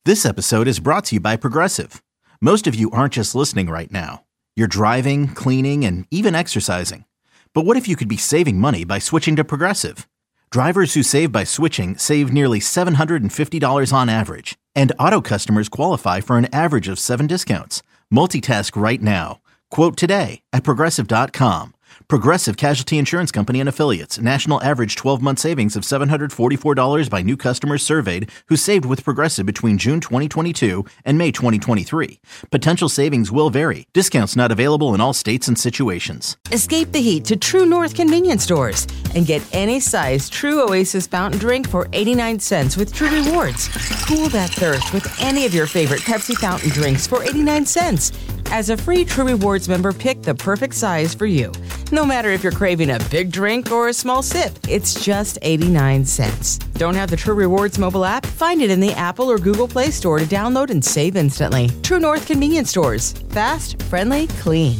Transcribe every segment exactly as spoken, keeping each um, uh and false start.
This episode is brought to you by Progressive. Most of you aren't just listening right now. You're driving, cleaning, and even exercising. But what if you could be saving money by switching to Progressive? Drivers who save by switching save nearly seven hundred fifty dollars on average. And auto customers qualify for an average of seven discounts. Multitask right now. Quote today at Progressive dot com. Progressive Casualty Insurance Company and Affiliates. National average twelve-month savings of seven hundred forty-four dollars by new customers surveyed who saved with Progressive between June twenty twenty-two and May twenty twenty-three. Potential savings will vary. Discounts not available in all states and situations. Escape the heat to True North convenience stores and get any size True Oasis fountain drink for eighty-nine cents with True Rewards. Cool that thirst with any of your favorite Pepsi fountain drinks for eighty-nine cents. As a free True Rewards member, pick the perfect size for you. No matter if you're craving a big drink or a small sip, it's just eighty-nine cents. Don't have the True Rewards mobile app? Find it in the Apple or Google Play Store to download and save instantly. True North convenience stores. Fast, friendly, clean.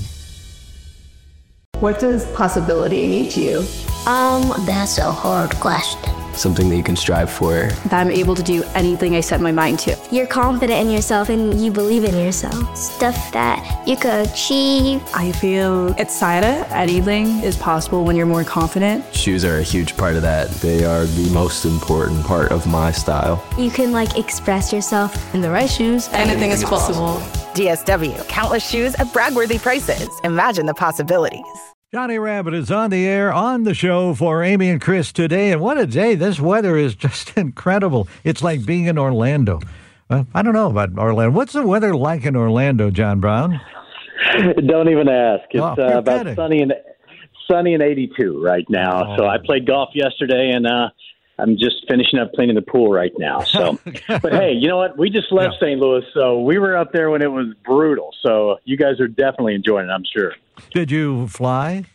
What does possibility mean to you? Um, that's a hard question. Something that you can strive for. That I'm able to do anything I set my mind to. You're confident in yourself and you believe in yourself. Stuff that you could achieve. I feel excited. Anything is possible when you're more confident. Shoes are a huge part of that. They are the most important part of my style. You can like express yourself. In the right shoes, anything is possible. D S W, countless shoes at brag-worthy prices. Imagine the possibilities. Johnny Rabbit is on the air, on the show for Amy and Chris today. And what a day. This weather is just incredible. It's like being in Orlando. Uh, I don't know about Orlando. What's the weather like in Orlando, John Brown? Don't even ask. It's oh, uh, about kidding. sunny and sunny and eighty-two right now. Oh. So I played golf yesterday, and uh, I'm just finishing up cleaning the pool right now. So, but hey, you know what? We just left yeah. Saint Louis, so we were up there when it was brutal. So you guys are definitely enjoying it, I'm sure. Did you fly?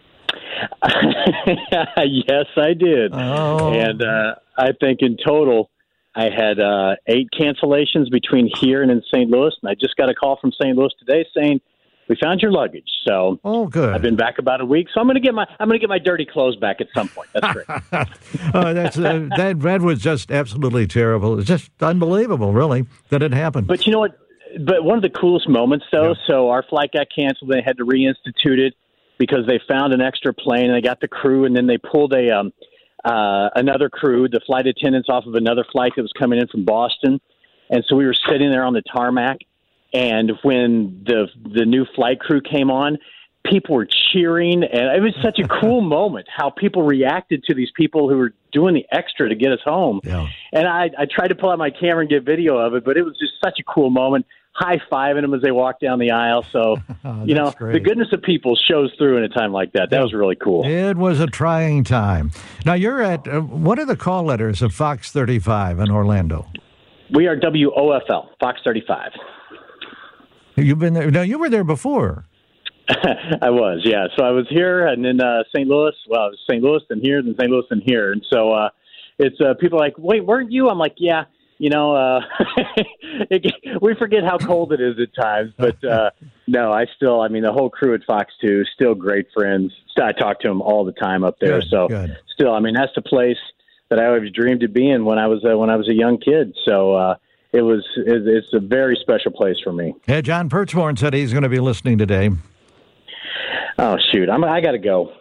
Yes, I did. Oh. And uh, I think in total, I had uh, eight cancellations between here and in Saint Louis. And I just got a call from Saint Louis today saying, we found your luggage. So oh, good. I've been back about a week. So I'm going to get my I'm going to get my dirty clothes back at some point. That's great. oh, that's uh, that that was just absolutely terrible. It's just unbelievable, really, that it happened. But you know what? But one of the coolest moments, though, yeah. so our flight got canceled. They had to reinstitute it because they found an extra plane, and they got the crew, and then they pulled a um, uh, another crew, the flight attendants, off of another flight that was coming in from Boston. And so we were sitting there on the tarmac, and when the the new flight crew came on, people were cheering, and it was such a cool moment how people reacted to these people who were doing the extra to get us home. Yeah. And I, I tried to pull out my camera and get video of it, but it was just such a cool moment. High-fiving them as they walked down the aisle. So, oh, you know, great. The goodness of people shows through in a time like that. That yeah. was really cool. It was a trying time. Now, you're at, uh, what are the call letters of Fox thirty-five in Orlando? We are W O F L, Fox thirty-five. You've been there. No, you were there before. I was, yeah. So I was here and then uh, Saint Louis. Well, it was Saint Louis and here, then Saint Louis and here. And so uh, it's uh, people are like, wait, weren't you? I'm like, yeah. You know, uh, it, we forget how cold it is at times, but uh, no, I still, I mean, the whole crew at Fox two, still great friends. I talk to them all the time up there. Good, so good. Still, I mean, that's the place that I always dreamed of being when I was, uh, when I was a young kid. So uh, it was, it, it's a very special place for me. Yeah, John Perchborn said he's going to be listening today. Oh, shoot. I'm, I got to go.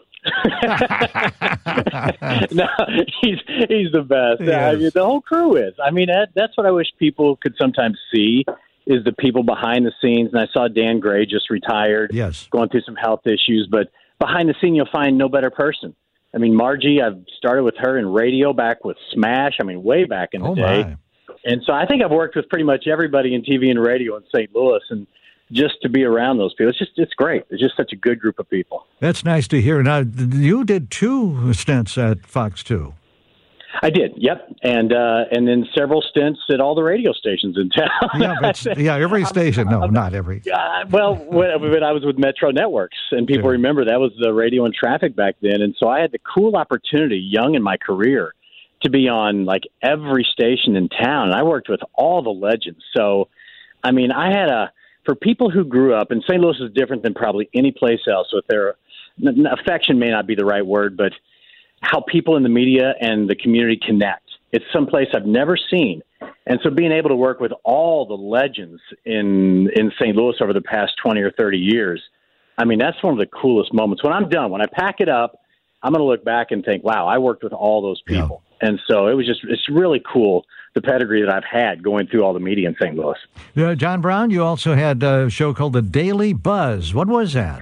No, he's he's the best. I mean, the whole crew is. I mean, that, that's what I wish people could sometimes see is the people behind the scenes. And I saw Dan Gray just retired, yes, going through some health issues. But behind the scene, you'll find no better person. I mean, Margie, I've started with her in radio back with Smash. I mean, way back in the oh day. My. And so I think I've worked with pretty much everybody in T V and radio in Saint Louis. And just to be around those people, it's just it's great. It's just such a good group of people. That's nice to hear. Now, you did two stints at Fox two. I did, yep, and uh, and then several stints at all the radio stations in town. yeah, but, yeah, every station. No, not every. Uh, well, when, when I was with Metro Networks, and people sure. remember that was the radio and traffic back then, and so I had the cool opportunity, young in my career, to be on like every station in town, and I worked with all the legends. So, I mean, I had a for people who grew up, and Saint Louis is different than probably any place else. With their affection may not be the right word, but how people in the media and the community connect. It's someplace I've never seen. And so being able to work with all the legends in, in Saint Louis over the past twenty or thirty years, I mean, that's one of the coolest moments. When I'm done, when I pack it up, I'm going to look back and think, wow, I worked with all those people. Yeah. And so it was just, it's really cool, the pedigree that I've had going through all the media in Saint Louis. Uh, John Brown, you also had a show called The Daily Buzz. What was that?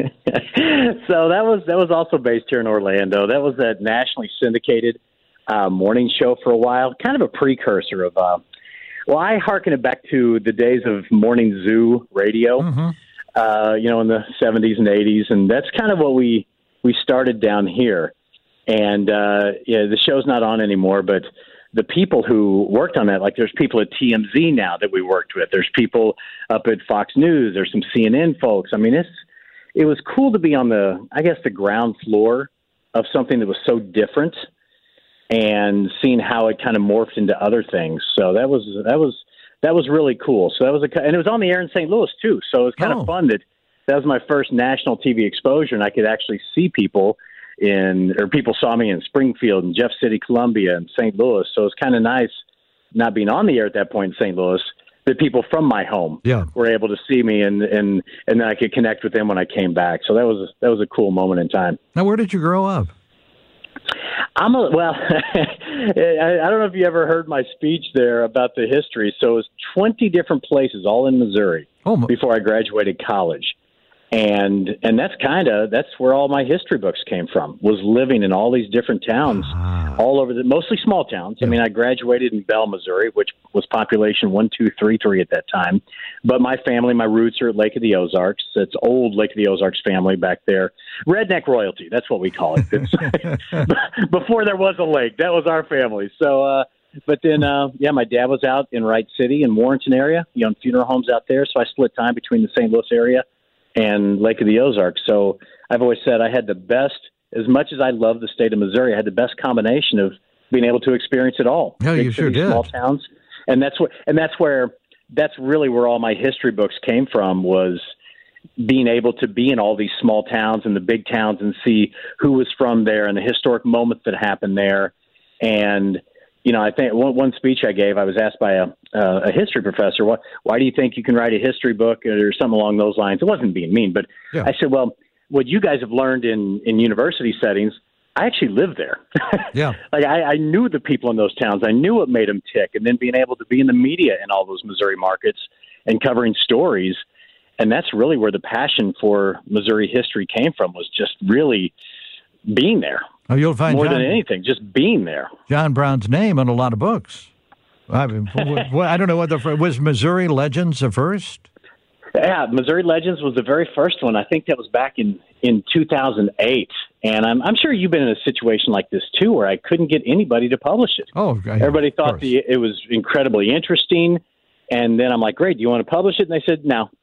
So that was that was also based here in Orlando. That was a nationally syndicated uh, morning show for a while, kind of a precursor of, uh, well, I hearken it back to the days of morning zoo radio, mm-hmm. uh, you know, in the seventies and eighties. And that's kind of what we, we started down here. And uh, yeah, the show's not on anymore, but the people who worked on that, like there's people at T M Z now that we worked with. There's people up at Fox News. There's some C N N folks. I mean, it's, it was cool to be on the, I guess, the ground floor of something that was so different and seeing how it kind of morphed into other things. So that was, that was, that was really cool. So that was a, and it was on the air in Saint Louis too. So it was kind oh. of fun that that was my first national T V exposure, and I could actually see people in, or people saw me in Springfield and Jeff City, Columbia, and Saint Louis. So it's kind of nice not being on the air at that point in Saint Louis, that people from my home yeah. were able to see me, and, and, and then I could connect with them when I came back. So that was, that was a cool moment in time. Now, where did you grow up? I'm a, well, I, I don't know if you ever heard my speech there about the history. So it was twenty different places, all in Missouri, oh, my- before I graduated college. And and that's kind of, that's where all my history books came from, was living in all these different towns, ah. all over the, mostly small towns. Yeah. I mean, I graduated in Bell, Missouri, which was population one two three three at that time. But my family, my roots are at Lake of the Ozarks. It's old Lake of the Ozarks family back there. Redneck royalty, that's what we call it. Before there was a lake, that was our family. So, uh, but then, uh, yeah, my dad was out in Wright City in Warrenton area, you know, funeral homes out there. So I split time between the Saint Louis area and Lake of the Ozarks. So I've always said I had the best, as much as I love the state of Missouri, I had the best combination of being able to experience it all. No, you sure did. Small towns. And that's where, and that's where, that's really where all my history books came from, was being able to be in all these small towns and the big towns and see who was from there and the historic moments that happened there. And, you know, I think one, one speech I gave, I was asked by a, uh, a history professor, what, why do you think you can write a history book or something along those lines? It wasn't being mean, but yeah. I said, well, what you guys have learned in, in university settings, I actually lived there. Yeah. Like I, I knew the people in those towns. I knew what made them tick. And then being able to be in the media in all those Missouri markets and covering stories. And that's really where the passion for Missouri history came from, was just really being there. Oh, you'll find more John, than anything, just being there. John Brown's name on a lot of books. I mean, I don't know what the was Missouri Legends the first. Yeah, Missouri Legends was the very first one. I think that was back in, in two thousand eight. And I'm I'm sure you've been in a situation like this too, where I couldn't get anybody to publish it. Oh, I, everybody thought the, it was incredibly interesting. And then I'm like, great, do you want to publish it? And they said, no.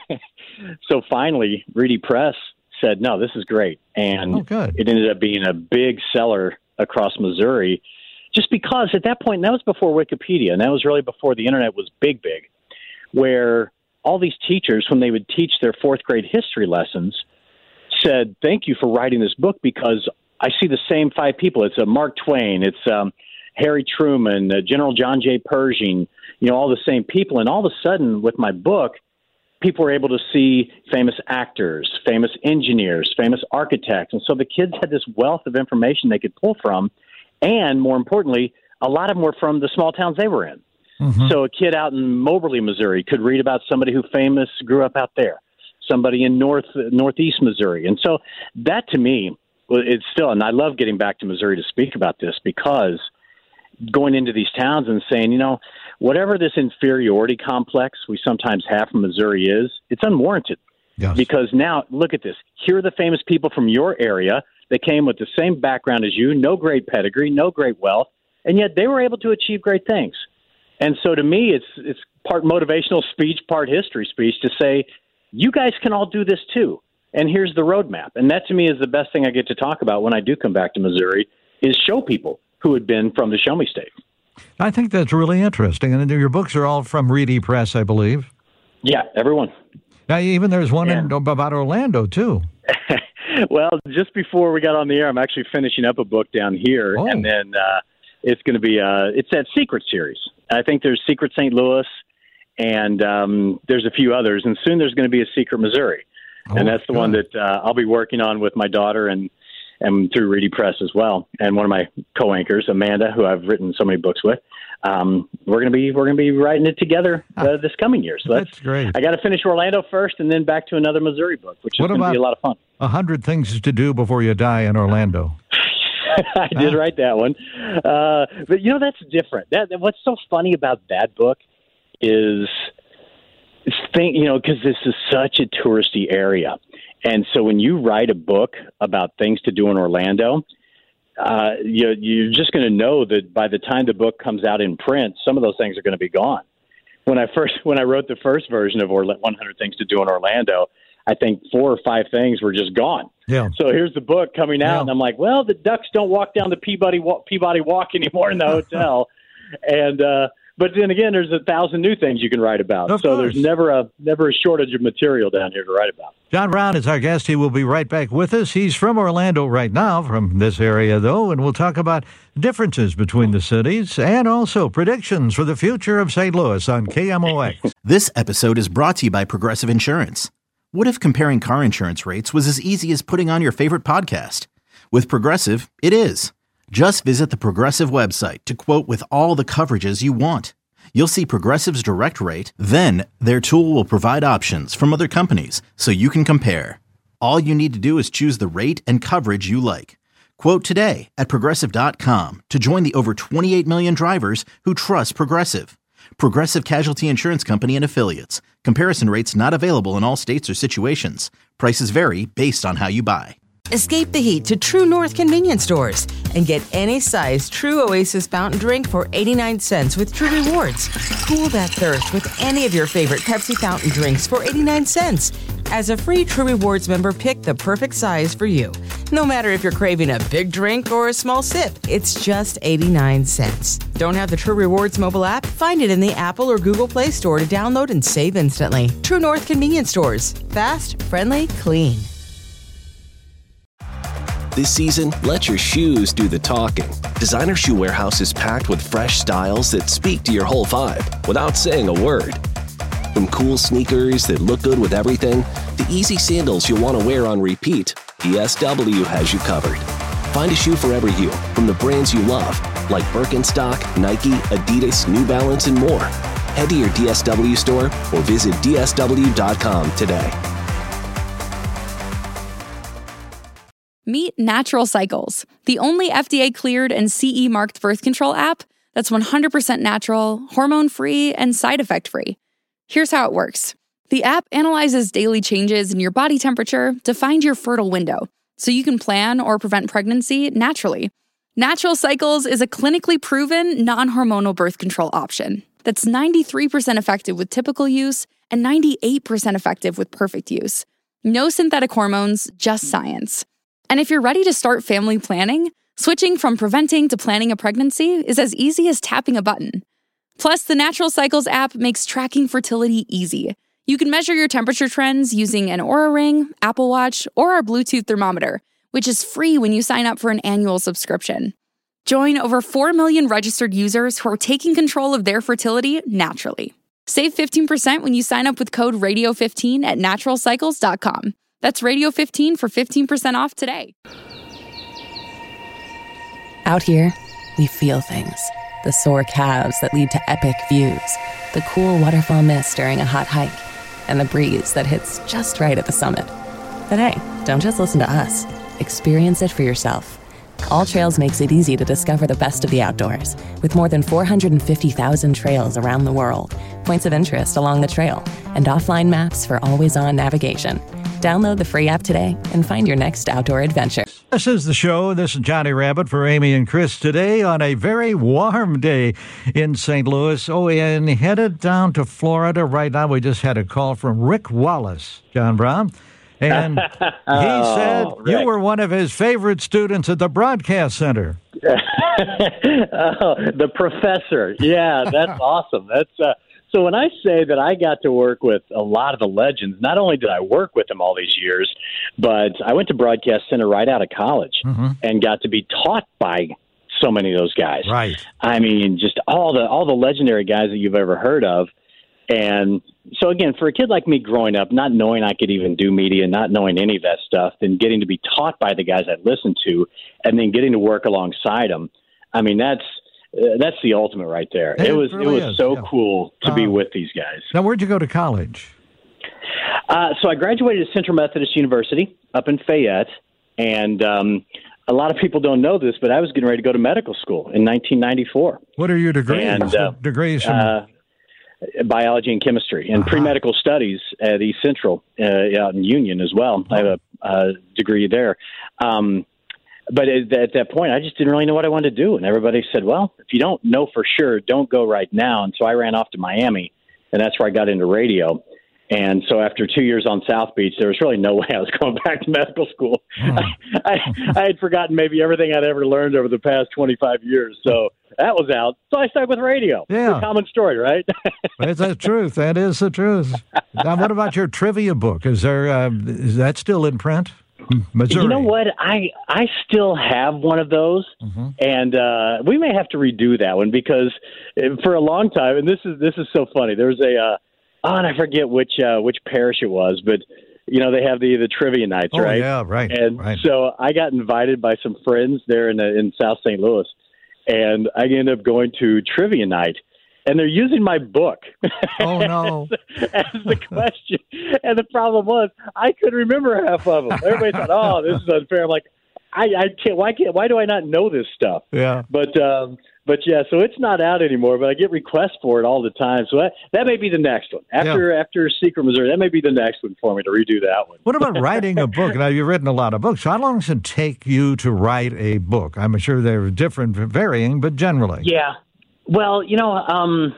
So finally, Reedy Press said, no, this is great. And oh, good. It ended up being a big seller across Missouri, just because at that point, that was before Wikipedia, and that was really before the internet was big, big, where all these teachers, when they would teach their fourth grade history lessons, said, thank you for writing this book, because I see the same five people. It's uh, Mark Twain, it's um, Harry Truman, uh, General John J. Pershing, you know, all the same people. And all of a sudden, with my book, people were able to see famous actors, famous engineers, famous architects. And so the kids had this wealth of information they could pull from. And more importantly, a lot of them were from the small towns they were in. Mm-hmm. So a kid out in Moberly, Missouri could read about somebody who famous grew up out there, somebody in north northeast Missouri. And so that to me, it's still, and I love getting back to Missouri to speak about this, because going into these towns and saying, you know, whatever this inferiority complex we sometimes have from Missouri is, it's unwarranted. Yes. Because now, look at this. Here are the famous people from your area that came with the same background as you, no great pedigree, no great wealth, and yet they were able to achieve great things. And so to me, it's it's part motivational speech, part history speech to say, you guys can all do this too. And here's the roadmap. And that to me is the best thing I get to talk about when I do come back to Missouri, is show people who had been from the Show Me State. I think that's really interesting. And your books are all from Reedy Press, I believe. Yeah, everyone. Now, even there's one yeah. in, about Orlando, too. Well, just before we got on the air, I'm actually finishing up a book down here. Oh. And then uh, it's going to be uh, it's that Secret series. I think there's Secret Saint Louis, and um, there's a few others, and soon there's going to be a Secret Missouri, oh, and that's the God. one that uh, I'll be working on with my daughter and and through Reedy Press as well, and one of my co-anchors, Amanda, who I've written so many books with. Um, we're gonna be we're gonna be writing it together uh, this coming year. So that's, that's great. I got to finish Orlando first, and then back to another Missouri book, which is going to be a lot of fun. A hundred things to do before you die in Orlando. I did write that one, uh, but you know that's different. That what's so funny about that book is, think you know because this is such a touristy area, and so when you write a book about things to do in Orlando. Uh, you, you're just going to know that by the time the book comes out in print, some of those things are going to be gone. When I first, when I wrote the first version of Orla- one hundred Things to Do in Orlando, I think four or five things were just gone. Yeah. So here's the book coming out, yeah. and I'm like, well, the ducks don't walk down the Peabody Walk, Peabody Walk anymore in the hotel. and uh, but then again, there's a thousand new things you can write about. Of so course. there's never a never a shortage of material down here to write about. John Brown is our guest. He will be right back with us. He's from Orlando right now, from this area, though, and we'll talk about differences between the cities and also predictions for the future of Saint Louis on K M O X. This episode is brought to you by Progressive Insurance. What if comparing car insurance rates was as easy as putting on your favorite podcast? With Progressive, it is. Just visit the Progressive website to quote with all the coverages you want. You'll see Progressive's direct rate, then their tool will provide options from other companies so you can compare. All you need to do is choose the rate and coverage you like. Quote today at Progressive dot com to join the over twenty-eight million drivers who trust Progressive. Progressive Casualty Insurance Company and Affiliates. Comparison rates not available in all states or situations. Prices vary based on how you buy. Escape the heat to True North convenience stores and get any size True Oasis fountain drink for eighty-nine cents with True Rewards. Cool that thirst with any of your favorite Pepsi fountain drinks for eighty-nine cents. As a free True Rewards member, pick the perfect size for you. No matter if you're craving a big drink or a small sip, it's just eighty-nine cents. Don't have the True Rewards mobile app? Find it in the Apple or Google Play Store to download and save instantly. True North convenience stores. Fast, friendly, clean. This season, let your shoes do the talking. Designer Shoe Warehouse is packed with fresh styles that speak to your whole vibe without saying a word. From cool sneakers that look good with everything, to easy sandals you'll want to wear on repeat, D S W has you covered. Find a shoe for every you from the brands you love, like Birkenstock, Nike, Adidas, New Balance, and more. Head to your D S W store or visit D S W dot com today. Meet Natural Cycles, the only F D A-cleared and C E-marked birth control app that's one hundred percent natural, hormone-free, and side effect-free. Here's how it works. The app analyzes daily changes in your body temperature to find your fertile window, so you can plan or prevent pregnancy naturally. Natural Cycles is a clinically proven, non-hormonal birth control option that's ninety-three percent effective with typical use and ninety-eight percent effective with perfect use. No synthetic hormones, just science. And if you're ready to start family planning, switching from preventing to planning a pregnancy is as easy as tapping a button. Plus, the Natural Cycles app makes tracking fertility easy. You can measure your temperature trends using an Oura Ring, Apple Watch, or our Bluetooth thermometer, which is free when you sign up for an annual subscription. Join over four million registered users who are taking control of their fertility naturally. Save fifteen percent when you sign up with code radio fifteen at natural cycles dot com. That's radio fifteen for fifteen percent off today. Out here, we feel things. The sore calves that lead to epic views, the cool waterfall mist during a hot hike, and the breeze that hits just right at the summit. But hey, don't just listen to us. Experience it for yourself. All Trails makes it easy to discover the best of the outdoors, with more than four hundred fifty thousand trails around the world, points of interest along the trail, and offline maps for always-on navigation. Download the free app today and find your next outdoor adventure. This is the show. This is Johnny Rabbit for Amy and Chris today on a very warm day in Saint Louis. Oh, and headed down to Florida right now. We just had a call from Rick Wallace, John Brown. And he oh, said Rick. You were one of his favorite students at the Broadcast Center. oh, the professor. Yeah, that's awesome. That's uh, so when I say that I got to work with a lot of the legends, not only did I work with them all these years, but I went to Broadcast Center right out of college mm-hmm. and got to be taught by so many of those guys. Right. I mean, just all the all the legendary guys that you've ever heard of. And so, again, for a kid like me growing up, not knowing I could even do media, not knowing any of that stuff, then getting to be taught by the guys I listened to, and then getting to work alongside them, I mean, that's uh, that's the ultimate right there. It It was really it was is, so yeah. cool to be Uh, with these guys. Now, where'd you go to college? Uh, so I graduated at Central Methodist University up in Fayette, and um, a lot of people don't know this, but I was getting ready to go to medical school in nineteen ninety-four. What are your degrees? And, uh, degrees from... Uh, biology and chemistry and Uh-huh. pre-medical studies at East Central uh, out in Union as well. I have a, a degree there. Um, but at, at that point, I just didn't really know what I wanted to do. And everybody said, well, if you don't know for sure, don't go right now. And so I ran off to Miami, and that's where I got into radio. And so after two years on South Beach, there was really no way I was going back to medical school. Hmm. I, I had forgotten maybe everything I'd ever learned over the past twenty-five years. So that was out. So I stuck with radio. Yeah. It's a common story, right? It's the truth. That is the truth. Now, what about your trivia book? Is there uh, is that still in print? Missouri. You know what? I I still have one of those, mm-hmm. and uh, we may have to redo that one because for a long time, and this is this is so funny. There was a uh, oh, and I forget which uh, which parish it was, but you know they have the the trivia nights, oh, right? Yeah, right. And right. so I got invited by some friends there in uh, in South Saint Louis, and I ended up going to trivia night. And they're using my book oh, no. as, as the question. And the problem was I couldn't remember half of them. Everybody thought, oh, this is unfair. I'm like, I, I can't, why can't, why do I not know this stuff? Yeah. But, um, but yeah, so it's not out anymore, but I get requests for it all the time. So that, that may be the next one. After, Yeah. after Secret Missouri, that may be the next one for me to redo that one. What about writing a book? Now, you've written a lot of books. How long does it take you to write a book? I'm sure they're different, varying, but generally. Yeah. Well, you know, um,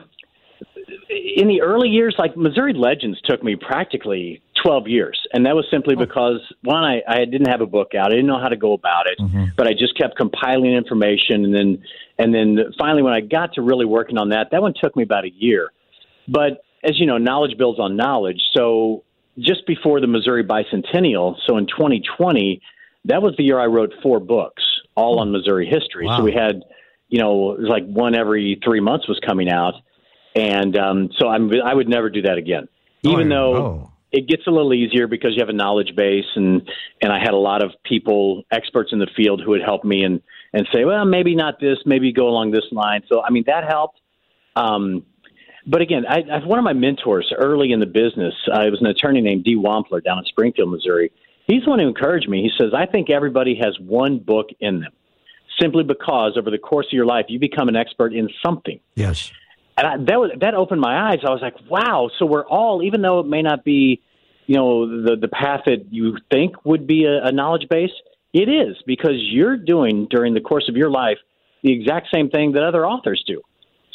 in the early years, like Missouri Legends took me practically twelve years. And that was simply because, one, I, I didn't have a book out. I didn't know how to go about it, mm-hmm. but I just kept compiling information. And then, and then finally, when I got to really working on that, that one took me about a year. But as you know, knowledge builds on knowledge. So just before the Missouri Bicentennial, so in twenty twenty, that was the year I wrote four books, all on Missouri history. Wow. So we had, you know, it was like one every three months was coming out. And um, so I'm, I would never do that again, even oh, though oh. it gets a little easier because you have a knowledge base. And, and I had a lot of people, experts in the field who would help me and, and say, well, maybe not this, maybe go along this line. So, I mean, that helped. Um, but again, I, I, one of my mentors early in the business, uh, it was an attorney named Dee Wampler down in Springfield, Missouri. He's the one who encouraged me. He says, I think everybody has one book in them simply because over the course of your life, you become an expert in something. Yes. And I, that was, that opened my eyes. I was like, wow. So we're all, even though it may not be, you know, the, the path that you think would be a, a knowledge base, it is because you're doing during the course of your life the exact same thing that other authors do.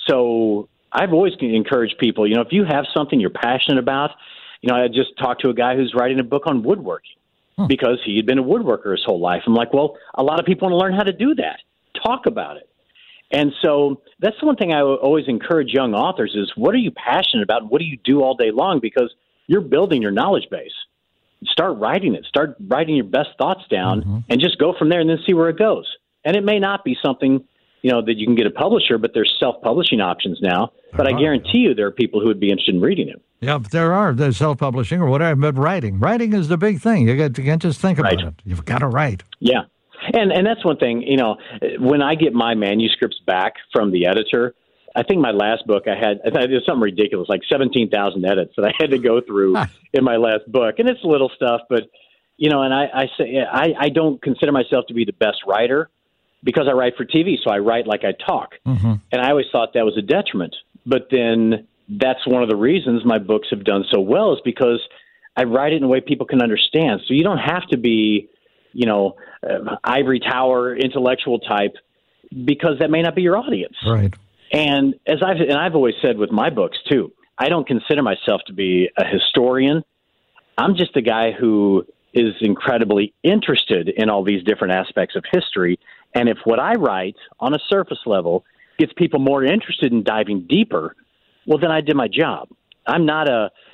So I've always encouraged people, you know, if you have something you're passionate about, you know, I just talked to a guy who's writing a book on woodworking hmm. because he had been a woodworker his whole life. I'm like, well, a lot of people want to learn how to do that. Talk about it. And so that's the one thing I always encourage young authors is what are you passionate about? And what do you do all day long? Because you're building your knowledge base. Start writing it. Start writing your best thoughts down mm-hmm. and just go from there and then see where it goes. And it may not be something, you know, that you can get a publisher, but there's self-publishing options now. But uh-huh. I guarantee you there are people who would be interested in reading it. Yeah, but there are. There's self-publishing or whatever, but writing. Writing is the big thing. You, got, you can't just think about right. it. You've got to write. Yeah. And and that's one thing, you know, when I get my manuscripts back from the editor, I think my last book I had, I thought it was something ridiculous, like seventeen thousand edits that I had to go through in my last book. And it's little stuff, but, you know, and I, I say I, I don't consider myself to be the best writer because I write for T V, so I write like I talk. Mm-hmm. And I always thought that was a detriment. But then that's one of the reasons my books have done so well is because I write it in a way people can understand. So you don't have to be, you know, uh, ivory tower intellectual type because that may not be your audience. Right. And as I've and I've always said with my books too, I don't consider myself to be a historian. I'm just a guy who is incredibly interested in all these different aspects of history. And if what I write on a surface level gets people more interested in diving deeper, well, then I did my job. I'm not a,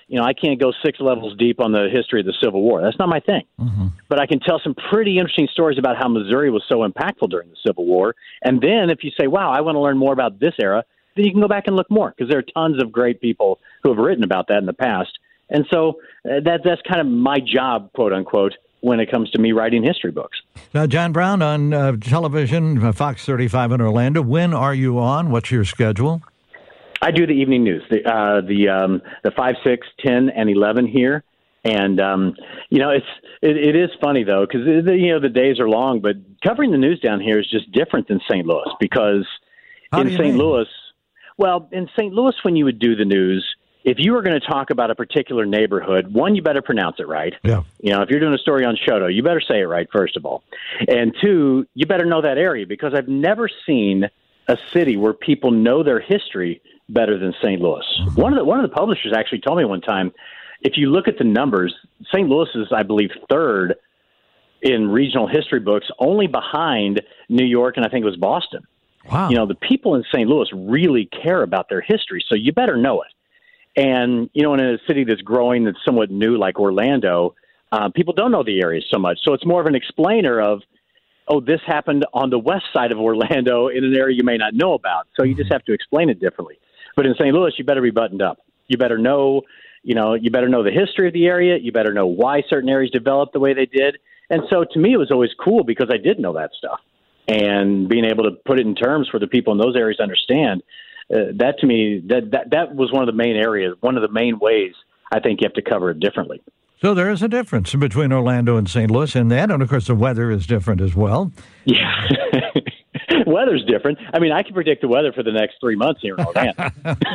you know, I can't go six levels deep on the history of the Civil War. That's not my thing. Mm-hmm. But I can tell some pretty interesting stories about how Missouri was so impactful during the Civil War. And then if you say, wow, I want to learn more about this era, then you can go back and look more, because there are tons of great people who have written about that in the past. And so uh, that that's kind of my job, quote unquote, when it comes to me writing history books. Now, John Brown on uh, television, uh, Fox thirty-five in Orlando. When are you on? What's your schedule? I do the evening news, the uh, the um, the five, six, ten, and eleven here, and um, you know it's it, it is funny though, because you know the days are long, but covering the news down here is just different than Saint Louis, because How in do you Saint mean? Louis, well, in Saint Louis, when you would do the news, if you were going to talk about a particular neighborhood, one, you better pronounce it right. Yeah. You know, if you're doing a story on Shoto, you better say it right, first of all. And two, you better know that area, because I've never seen a city where people know their history better than Saint Louis. Mm-hmm. One of the one of the publishers actually told me one time, if you look at the numbers, Saint Louis is, I believe, third in regional history books, only behind New York and I think it was Boston. Wow. You know, the people in Saint Louis really care about their history, so you better know it. And, you know, in a city that's growing, that's somewhat new like Orlando, uh, people don't know the area so much. So it's more of an explainer of, oh, this happened on the west side of Orlando in an area you may not know about. So you just have to explain it differently. But in Saint Louis, you better be buttoned up. You better know, you know, you better know the history of the area. You better know why certain areas developed the way they did. And so to me, it was always cool because I did know that stuff. And being able to put it in terms for the people in those areas to understand, uh, that to me, that, that that was one of the main areas, one of the main ways I think you have to cover it differently. So there is a difference between Orlando and Saint Louis in that, and of course the weather is different as well. Yeah. Weather's different. I mean, I can predict the weather for the next three months here in Orlando.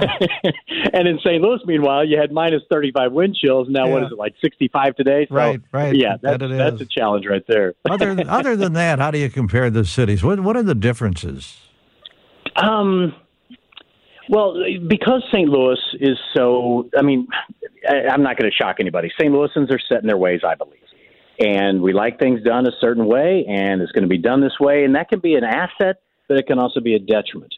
And in Saint Louis, meanwhile, you had minus thirty-five wind chills. Now, yeah. What is it, like sixty-five today? So, right, right. Yeah, that, that it that's is. a challenge right there. other, other than that, how do you compare the cities? What, what are the differences? Um, well, because Saint Louis is so, I mean, I, I'm not going to shock anybody. Saint Louisans are set in their ways, I believe. And we like things done a certain way, and it's going to be done this way. And that can be an asset, but it can also be a detriment.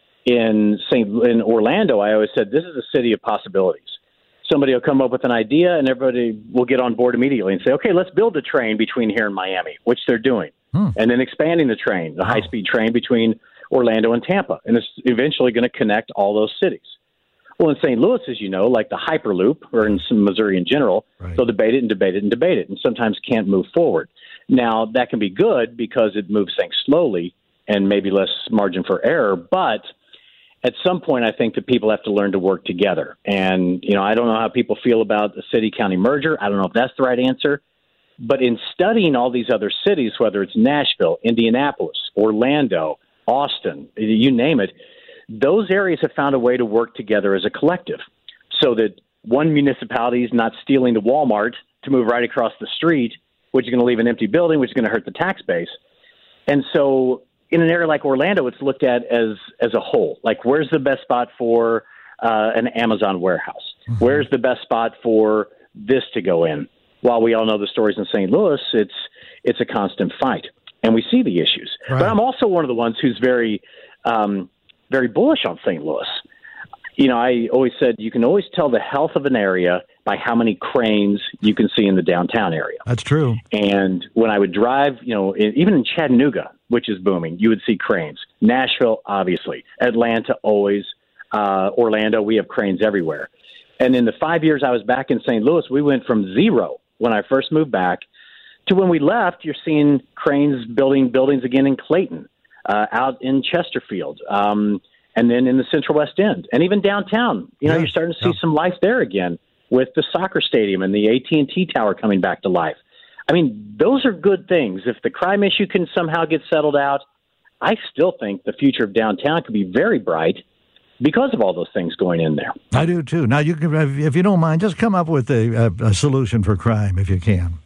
In Saint in Orlando, I always said, this is a city of possibilities. Somebody will come up with an idea, and everybody will get on board immediately and say, okay, let's build a train between here and Miami, which they're doing. Hmm. And then expanding the train, the wow. high-speed train between Orlando and Tampa. And it's eventually going to connect all those cities. Well, in Saint Louis, as you know, like the Hyperloop, or in some Missouri in general, right. They'll debate it and debate it and debate it, and sometimes can't move forward. Now, that can be good because it moves things slowly and maybe less margin for error, but at some point, I think that people have to learn to work together. And, you know, I don't know how people feel about the city-county merger. I don't know if that's the right answer. But in studying all these other cities, whether it's Nashville, Indianapolis, Orlando, Austin, you name it, those areas have found a way to work together as a collective so that one municipality is not stealing the Walmart to move right across the street, which is going to leave an empty building, which is going to hurt the tax base. And so in an area like Orlando, it's looked at as as a whole. Like, where's the best spot for uh, an Amazon warehouse? Mm-hmm. Where's the best spot for this to go in? While we all know the stories in Saint Louis, it's it's a constant fight, and we see the issues. Right. But I'm also one of the ones who's very um, very bullish on Saint Louis. You know, I always said you can always tell the health of an area by how many cranes you can see in the downtown area. That's true. And when I would drive, you know, in, even in Chattanooga, which is booming, you would see cranes. Nashville, obviously. Atlanta, always. Uh, Orlando, we have cranes everywhere. And in the five years I was back in Saint Louis, we went from zero when I first moved back to when we left, you're seeing cranes building buildings again in Clayton, uh, out in Chesterfield, um, and then in the Central West End, and even downtown. You know, yeah. You're starting to see yeah. some life there again with the soccer stadium and the A T and T Tower coming back to life. I mean, those are good things. If the crime issue can somehow get settled out, I still think the future of downtown could be very bright because of all those things going in there. I do, too. Now, you can, if you don't mind, just come up with a, a, a solution for crime, if you can.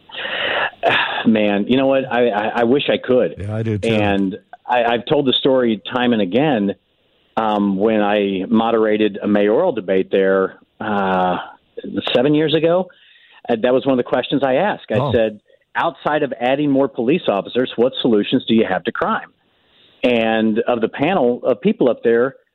Man, you know what? I, I, I wish I could. Yeah, I do, too. And I, I've told the story time and again um, when I moderated a mayoral debate there uh, seven years ago. Uh, that was one of the questions I asked. I oh. said, outside of adding more police officers, what solutions do you have to crime? And of the panel of people up there,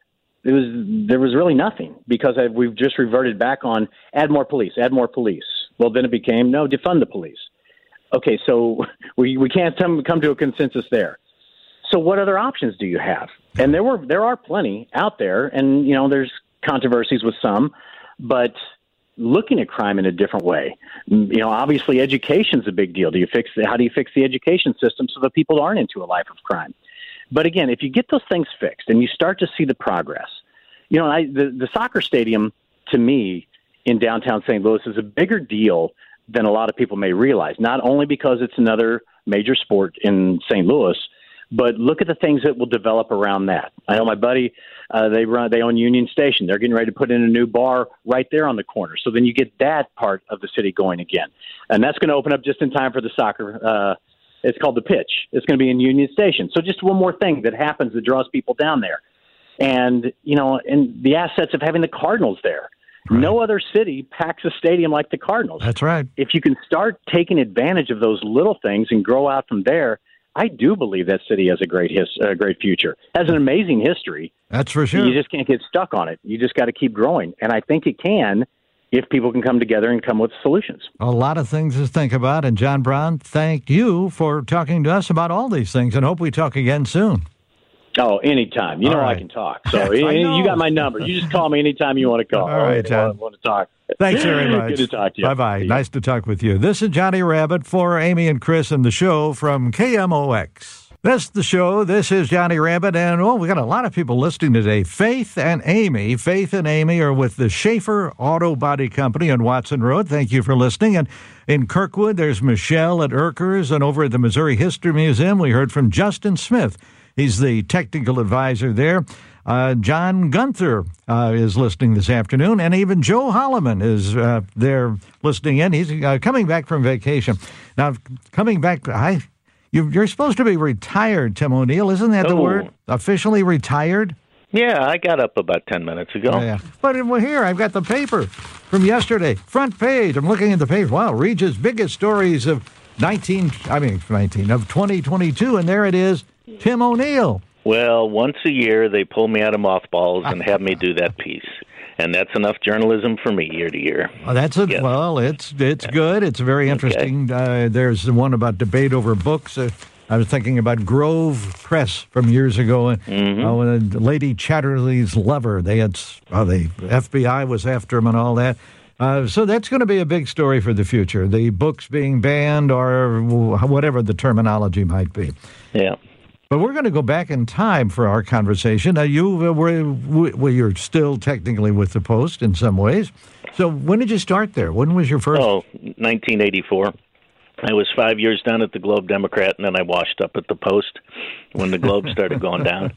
it was there was really nothing because I, we've just reverted back on add more police, add more police. Well, then it became no, defund the police. Okay, so we we can't come come to a consensus there. So what other options do you have? And there were there are plenty out there, and you know there's controversies with some, but looking at crime in a different way. You know, obviously education's a big deal. Do you fix the, how do you fix the education system so that people aren't into a life of crime? But again, if you get those things fixed and you start to see the progress, you know, I, the, the soccer stadium to me in downtown Saint Louis is a bigger deal than a lot of people may realize, not only because it's another major sport in Saint Louis, but look at the things that will develop around that. I know my buddy, uh, they run, they own Union Station. They're getting ready to put in a new bar right there on the corner. So then you get that part of the city going again. And that's going to open up just in time for the soccer. Uh, it's called the Pitch. It's going to be in Union Station. So just one more thing that happens that draws people down there. And, you know, and the assets of having the Cardinals there. Right. No other city packs a stadium like the Cardinals. That's right. If you can start taking advantage of those little things and grow out from there, I do believe that city has a great his, uh, great future. Has an amazing history. That's for sure. You just can't get stuck on it. You just got to keep growing. And I think it can if people can come together and come with solutions. A lot of things to think about. And John Brown, thank you for talking to us about all these things, and hope we talk again soon. Oh, anytime. You know right. I can talk. So you got my number. You just call me anytime you want to call. All right, John. I want to talk. Thanks very much. Good to talk to you. Bye-bye. Nice to talk with you. This is Johnny Rabbit for Amy and Chris and the show from K M O X. That's the show. This is Johnny Rabbit. And, oh, we got a lot of people listening today. Faith and Amy. Faith and Amy are with the Schaefer Auto Body Company on Watson Road. Thank you for listening. And in Kirkwood, there's Michelle at Erkers. And over at the Missouri History Museum, we heard from Justin Smith. He's the technical advisor there. Uh, John Gunther uh, is listening this afternoon, and even Joe Holloman is uh, there listening in. He's uh, coming back from vacation. Now, coming back, I, you, you're supposed to be retired, Tim O'Neill. Isn't that oh. the word? Officially retired? Yeah, I got up about ten minutes ago. Oh, yeah. But well, here, I've got the paper from yesterday. Front page. I'm looking at the paper. Wow, Regis' biggest stories of nineteen, I mean, nineteen, of twenty twenty-two, and there it is, Tim O'Neill. Well, once a year they pull me out of mothballs and have me do that piece, and that's enough journalism for me year to year. Well, that's a, yes. well, it's it's good. It's very interesting. Okay. Uh, there's the one about debate over books. Uh, I was thinking about Grove Press from years ago. Mm-hmm. Uh, when Lady Chatterley's lover, they had, uh, the F B I was after him and all that. Uh, so that's going to be a big story for the future. The books being banned, or whatever the terminology might be. Yeah. But we're going to go back in time for our conversation. Uh, you uh, were well, you're still technically with the Post in some ways. So when did you start there? When was your first? Oh, nineteen eighty-four. I was five years down at the Globe Democrat, and then I washed up at the Post when the Globe started going down.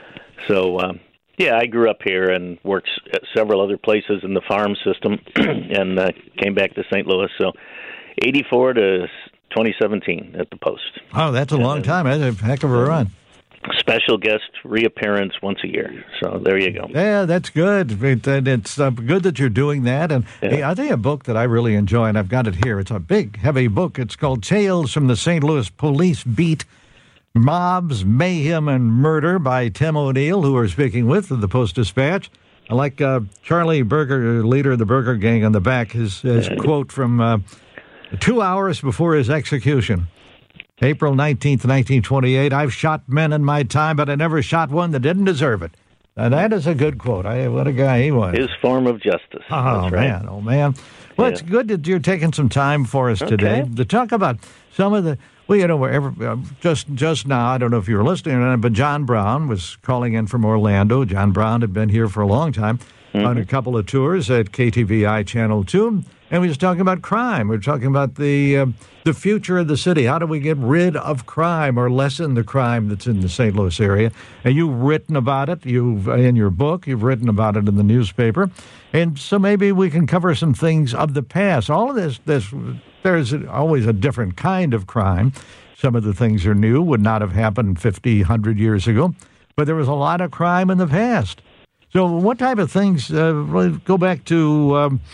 So, um, yeah, I grew up here and worked at several other places in the farm system, and uh, came back to Saint Louis. So, eighty-four to twenty seventeen at the Post. Oh, that's a long time. That's a heck of a run. Special guest reappearance once a year. So there you go. Yeah, that's good. It, it's uh, good that you're doing that. And yeah. hey, I think a book that I really enjoy, and I've got it here. It's a big, heavy book. It's called Tales from the Saint Louis Police Beat, Mobs, Mayhem, and Murder by Tim O'Neill, who we're speaking with of the Post-Dispatch. I like uh, Charlie Berger, leader of the Berger Gang, on the back, his, his yeah. quote from uh, two hours before his execution. April nineteenth, nineteen twenty-eight, I've shot men in my time, but I never shot one that didn't deserve it. Now, that is a good quote. I, what a guy he was. His form of justice. Oh, That's man. Right. Oh, man. Well, yeah. It's good that you're taking some time for us today okay. to talk about some of the, well, you know, wherever, uh, just just now, I don't know if you were listening or not, but John Brown was calling in from Orlando. John Brown had been here for a long time mm-hmm. on a couple of tours at K T V I Channel two. And we were talking about crime. We were talking about the uh, the future of the city. How do we get rid of crime or lessen the crime that's in the Saint Louis area? And you've written about it. You've in your book. You've written about it in the newspaper. And so maybe we can cover some things of the past. All of this, this there's always a different kind of crime. Some of the things are new, would not have happened fifty, one hundred years ago. But there was a lot of crime in the past. So what type of things, uh, go back to... Um,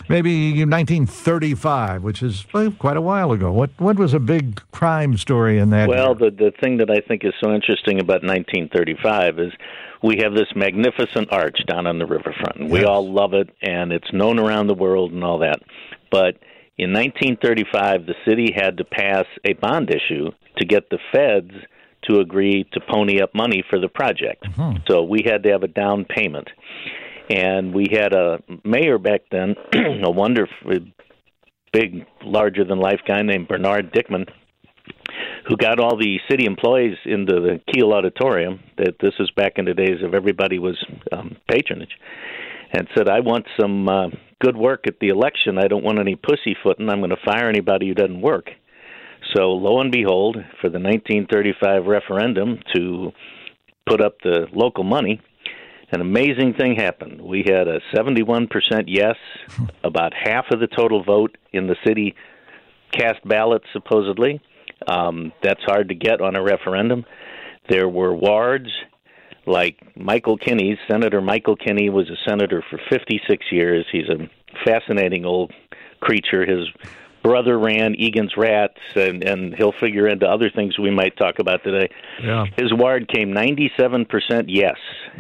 maybe nineteen thirty-five, which is well, quite a while ago. What what was a big crime story in that Well, year? the, the thing that I think is so interesting about nineteen thirty-five is we have this magnificent arch down on the riverfront. And we Yes. all love it, and it's known around the world and all that. But in nineteen thirty-five, the city had to pass a bond issue to get the feds to agree to pony up money for the project. Mm-hmm. So we had to have a down payment. And we had a mayor back then, a wonderful, big, larger-than-life guy named Bernard Dickman, who got all the city employees into the Kiel Auditorium, that this is back in the days of everybody was um, patronage, and said, I want some uh, good work at the election. I don't want any pussyfooting. I'm going to fire anybody who doesn't work. So lo and behold, for the nineteen thirty-five referendum to put up the local money, an amazing thing happened. We had a seventy-one percent yes, about half of the total vote in the city cast ballots, supposedly. Um, that's hard to get on a referendum. There were wards like Michael Kinney's. Senator Michael Kinney was a senator for fifty-six years. He's a fascinating old creature. His brother ran Egan's Rats, and, and he'll figure into other things we might talk about today. Yeah. His ward came ninety-seven percent yes.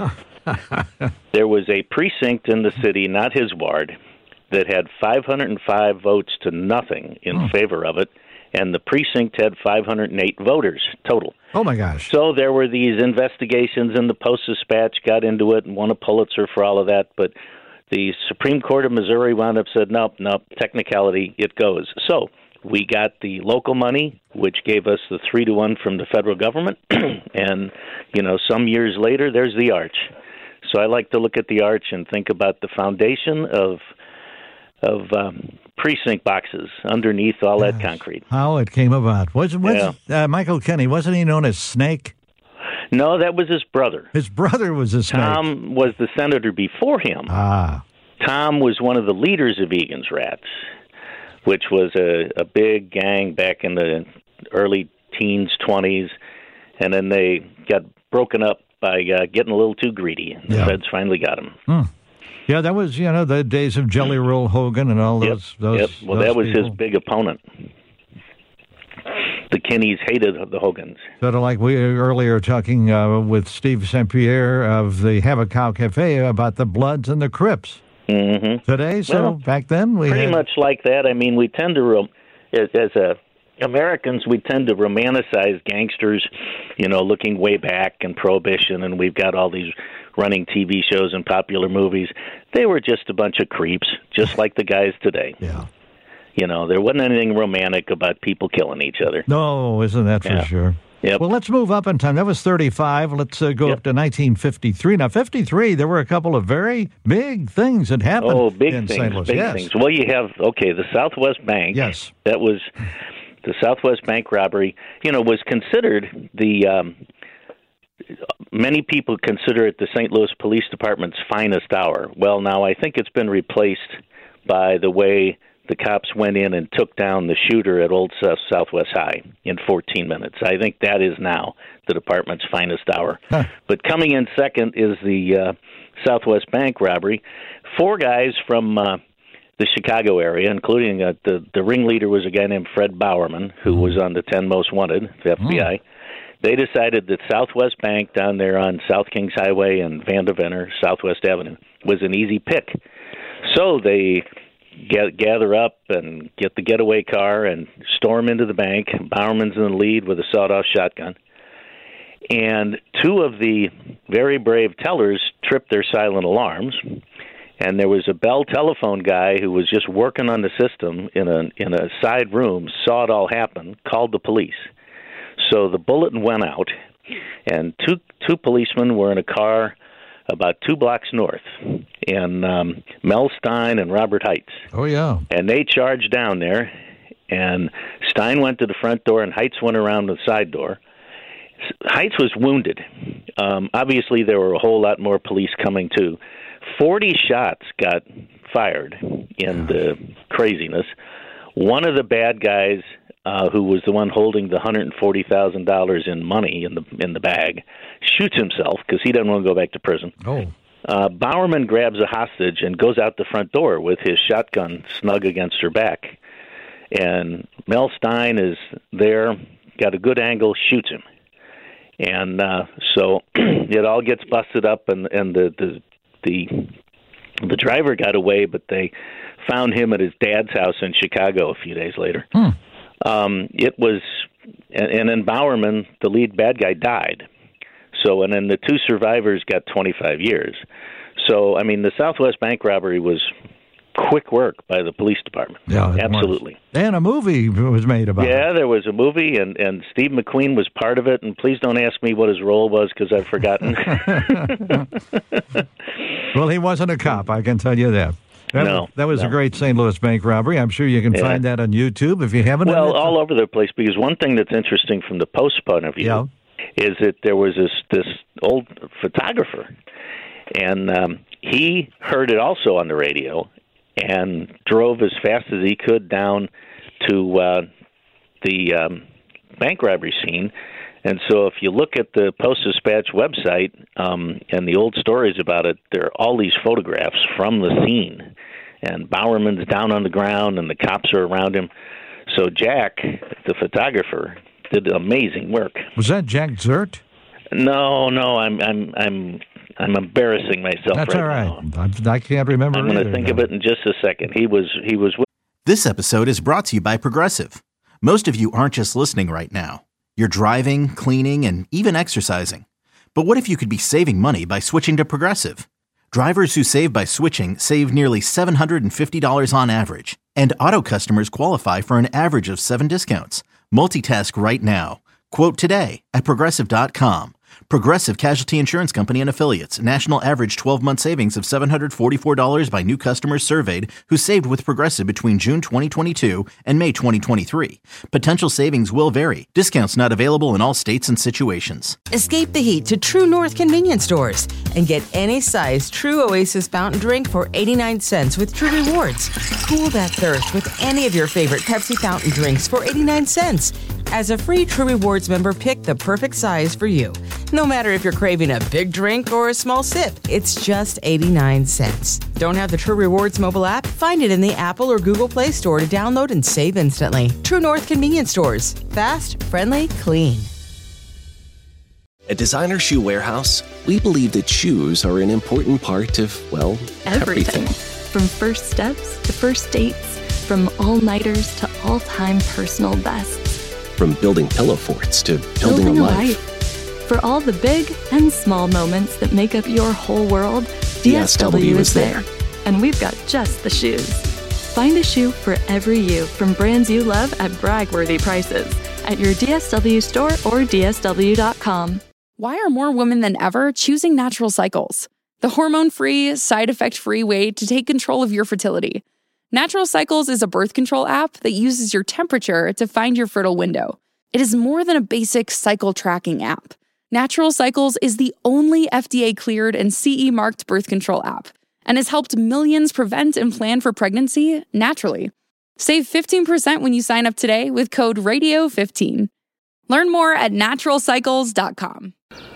There was a precinct in the city, not his ward, that had five hundred five votes to nothing in oh. favor of it, and the precinct had five hundred eight voters total. Oh, my gosh. So there were these investigations, and the Post-Dispatch got into it and won a Pulitzer for all of that, but the Supreme Court of Missouri wound up said, nope, nope, technicality, it goes. So we got the local money, which gave us the three to one from the federal government, and, you know, some years later, there's the arch. So I like to look at the arch and think about the foundation of of um, precinct boxes underneath all yes. that concrete. How it came about. Was, was yeah. uh, Michael Kinney, wasn't he known as Snake? No, that was his brother. His brother was a snake. Tom was the senator before him. Ah. Tom was one of the leaders of Egan's Rats, which was a, a big gang back in the early teens, twenties, and then they got broken up by uh, getting a little too greedy. And the yeah. feds finally got him. Hmm. Yeah, that was, you know, the days of Jelly Roll Hogan and all yep. those. those yep. Well, those that was people. his big opponent. The Kinneys hated the Hogans. Sort of like we were earlier talking uh, with Steve Saint Pierre of the Have a Cow Cafe about the Bloods and the Crips. Mm-hmm. Today, so well, back then we pretty had... much like that. I mean, we tend to, rom- as, as a Americans, we tend to romanticize gangsters, you know, looking way back in Prohibition, and we've got all these running T V shows and popular movies. They were just a bunch of creeps, just like the guys today. Yeah. You know, there wasn't anything romantic about people killing each other. No, isn't that for yeah. sure? Yep. Well, let's move up in time. That was thirty-five. Let's uh, go yep. up to nineteen fifty-three. Now, fifty-three, there were a couple of very big things that happened oh, big in things, Saint Louis. Big yes. things. Well, you have, okay, the Southwest Bank. Yes. That was, the Southwest Bank robbery, you know, was considered the, um, many people consider it the Saint Louis Police Department's finest hour. Well, now I think it's been replaced by the way the cops went in and took down the shooter at Old South Southwest High in fourteen minutes. I think that is now the department's finest hour. Huh. But coming in second is the uh, Southwest Bank robbery. Four guys from uh, the Chicago area, including uh, the, the ringleader was a guy named Fred Bowerman, who mm. was on the ten Most Wanted, the F B I. Mm. They decided that Southwest Bank down there on South Kings Highway and Vanderventer, Southwest Avenue, was an easy pick. So they Get, gather up and get the getaway car and storm into the bank. Bowerman's in the lead with a sawed-off shotgun. And two of the very brave tellers tripped their silent alarms. And there was a Bell telephone guy who was just working on the system in a in a side room, saw it all happen, called the police. So the bulletin went out, and two two policemen were in a car about two blocks north, and um, Mel Stein and Robert Heitz. Oh, yeah. And they charged down there, and Stein went to the front door, and Heitz went around the side door. Heitz was wounded. Um, obviously, there were a whole lot more police coming, too. Forty shots got fired in the craziness. One of the bad guys, uh, who was the one holding the one hundred forty thousand dollars in money in the in the bag, shoots himself because he doesn't want to go back to prison. Oh. uh, Bowerman grabs a hostage and goes out the front door with his shotgun snug against her back. And Mel Stein is there, got a good angle, shoots him. And uh, so it all gets busted up, and, and the, the the the driver got away, but they found him at his dad's house in Chicago a few days later. Hmm. Um, it was, and, and then Bowerman, the lead bad guy, died. So, and then the two survivors got twenty-five years. So, I mean, the Southwest Bank robbery was quick work by the police department. Yeah, absolutely. Was. And a movie was made about yeah, it. Yeah, there was a movie, and, and Steve McQueen was part of it. And please don't ask me what his role was, because I've forgotten. Well, he wasn't a cop, I can tell you that. That, no, that was no. a great Saint Louis bank robbery. I'm sure you can yeah. find that on YouTube if you haven't. Well, all over the place, because one thing that's interesting from the Post point of view yeah. is that there was this, this old photographer, and um, he heard it also on the radio and drove as fast as he could down to uh, the um, bank robbery scene. And so if you look at the Post-Dispatch website um, and the old stories about it, there are all these photographs from the scene. And Bowerman's down on the ground, and the cops are around him. So Jack, the photographer, did amazing work. Was that Jack Zert? No, no, I'm I'm I'm I'm embarrassing myself. That's right all right. now. I, I can't remember. I'm going to think now. of it in just a second. He was he was. This episode is brought to you by Progressive. Most of you aren't just listening right now. You're driving, cleaning, and even exercising. But what if you could be saving money by switching to Progressive? Drivers who save by switching save nearly seven hundred fifty dollars on average. And auto customers qualify for an average of seven discounts. Multitask right now. Quote today at Progressive dot com. Progressive Casualty Insurance Company and Affiliates. National average twelve-month savings of seven hundred forty-four dollars by new customers surveyed who saved with Progressive between June twenty twenty-two and May twenty twenty-three. Potential savings will vary. Discounts not available in all states and situations. Escape the heat to True North convenience stores and get any size True Oasis fountain drink for eighty-nine cents with True Rewards. Cool that thirst with any of your favorite Pepsi fountain drinks for eighty-nine cents. As a free True Rewards member, pick the perfect size for you. No matter if you're craving a big drink or a small sip, it's just eighty-nine cents. Don't have the True Rewards mobile app? Find it in the Apple or Google Play Store to download and save instantly. True North convenience stores. Fast, friendly, clean. At Designer Shoe Warehouse, we believe that shoes are an important part of, well, everything. everything. From first steps to first dates, from all-nighters to all-time personal bests. From building pillow forts to building, building a a life. life. For all the big and small moments that make up your whole world, D S W is there. And we've got just the shoes. Find a shoe for every you from brands you love at brag-worthy prices at your D S W store or D S W dot com. Why are more women than ever choosing Natural Cycles? The hormone-free, side-effect-free way to take control of your fertility. Natural Cycles is a birth control app that uses your temperature to find your fertile window. It is more than a basic cycle tracking app. Natural Cycles is the only F D A-cleared and C E-marked birth control app and has helped millions prevent and plan for pregnancy naturally. Save fifteen percent when you sign up today with code radio fifteen. Learn more at natural cycles dot com.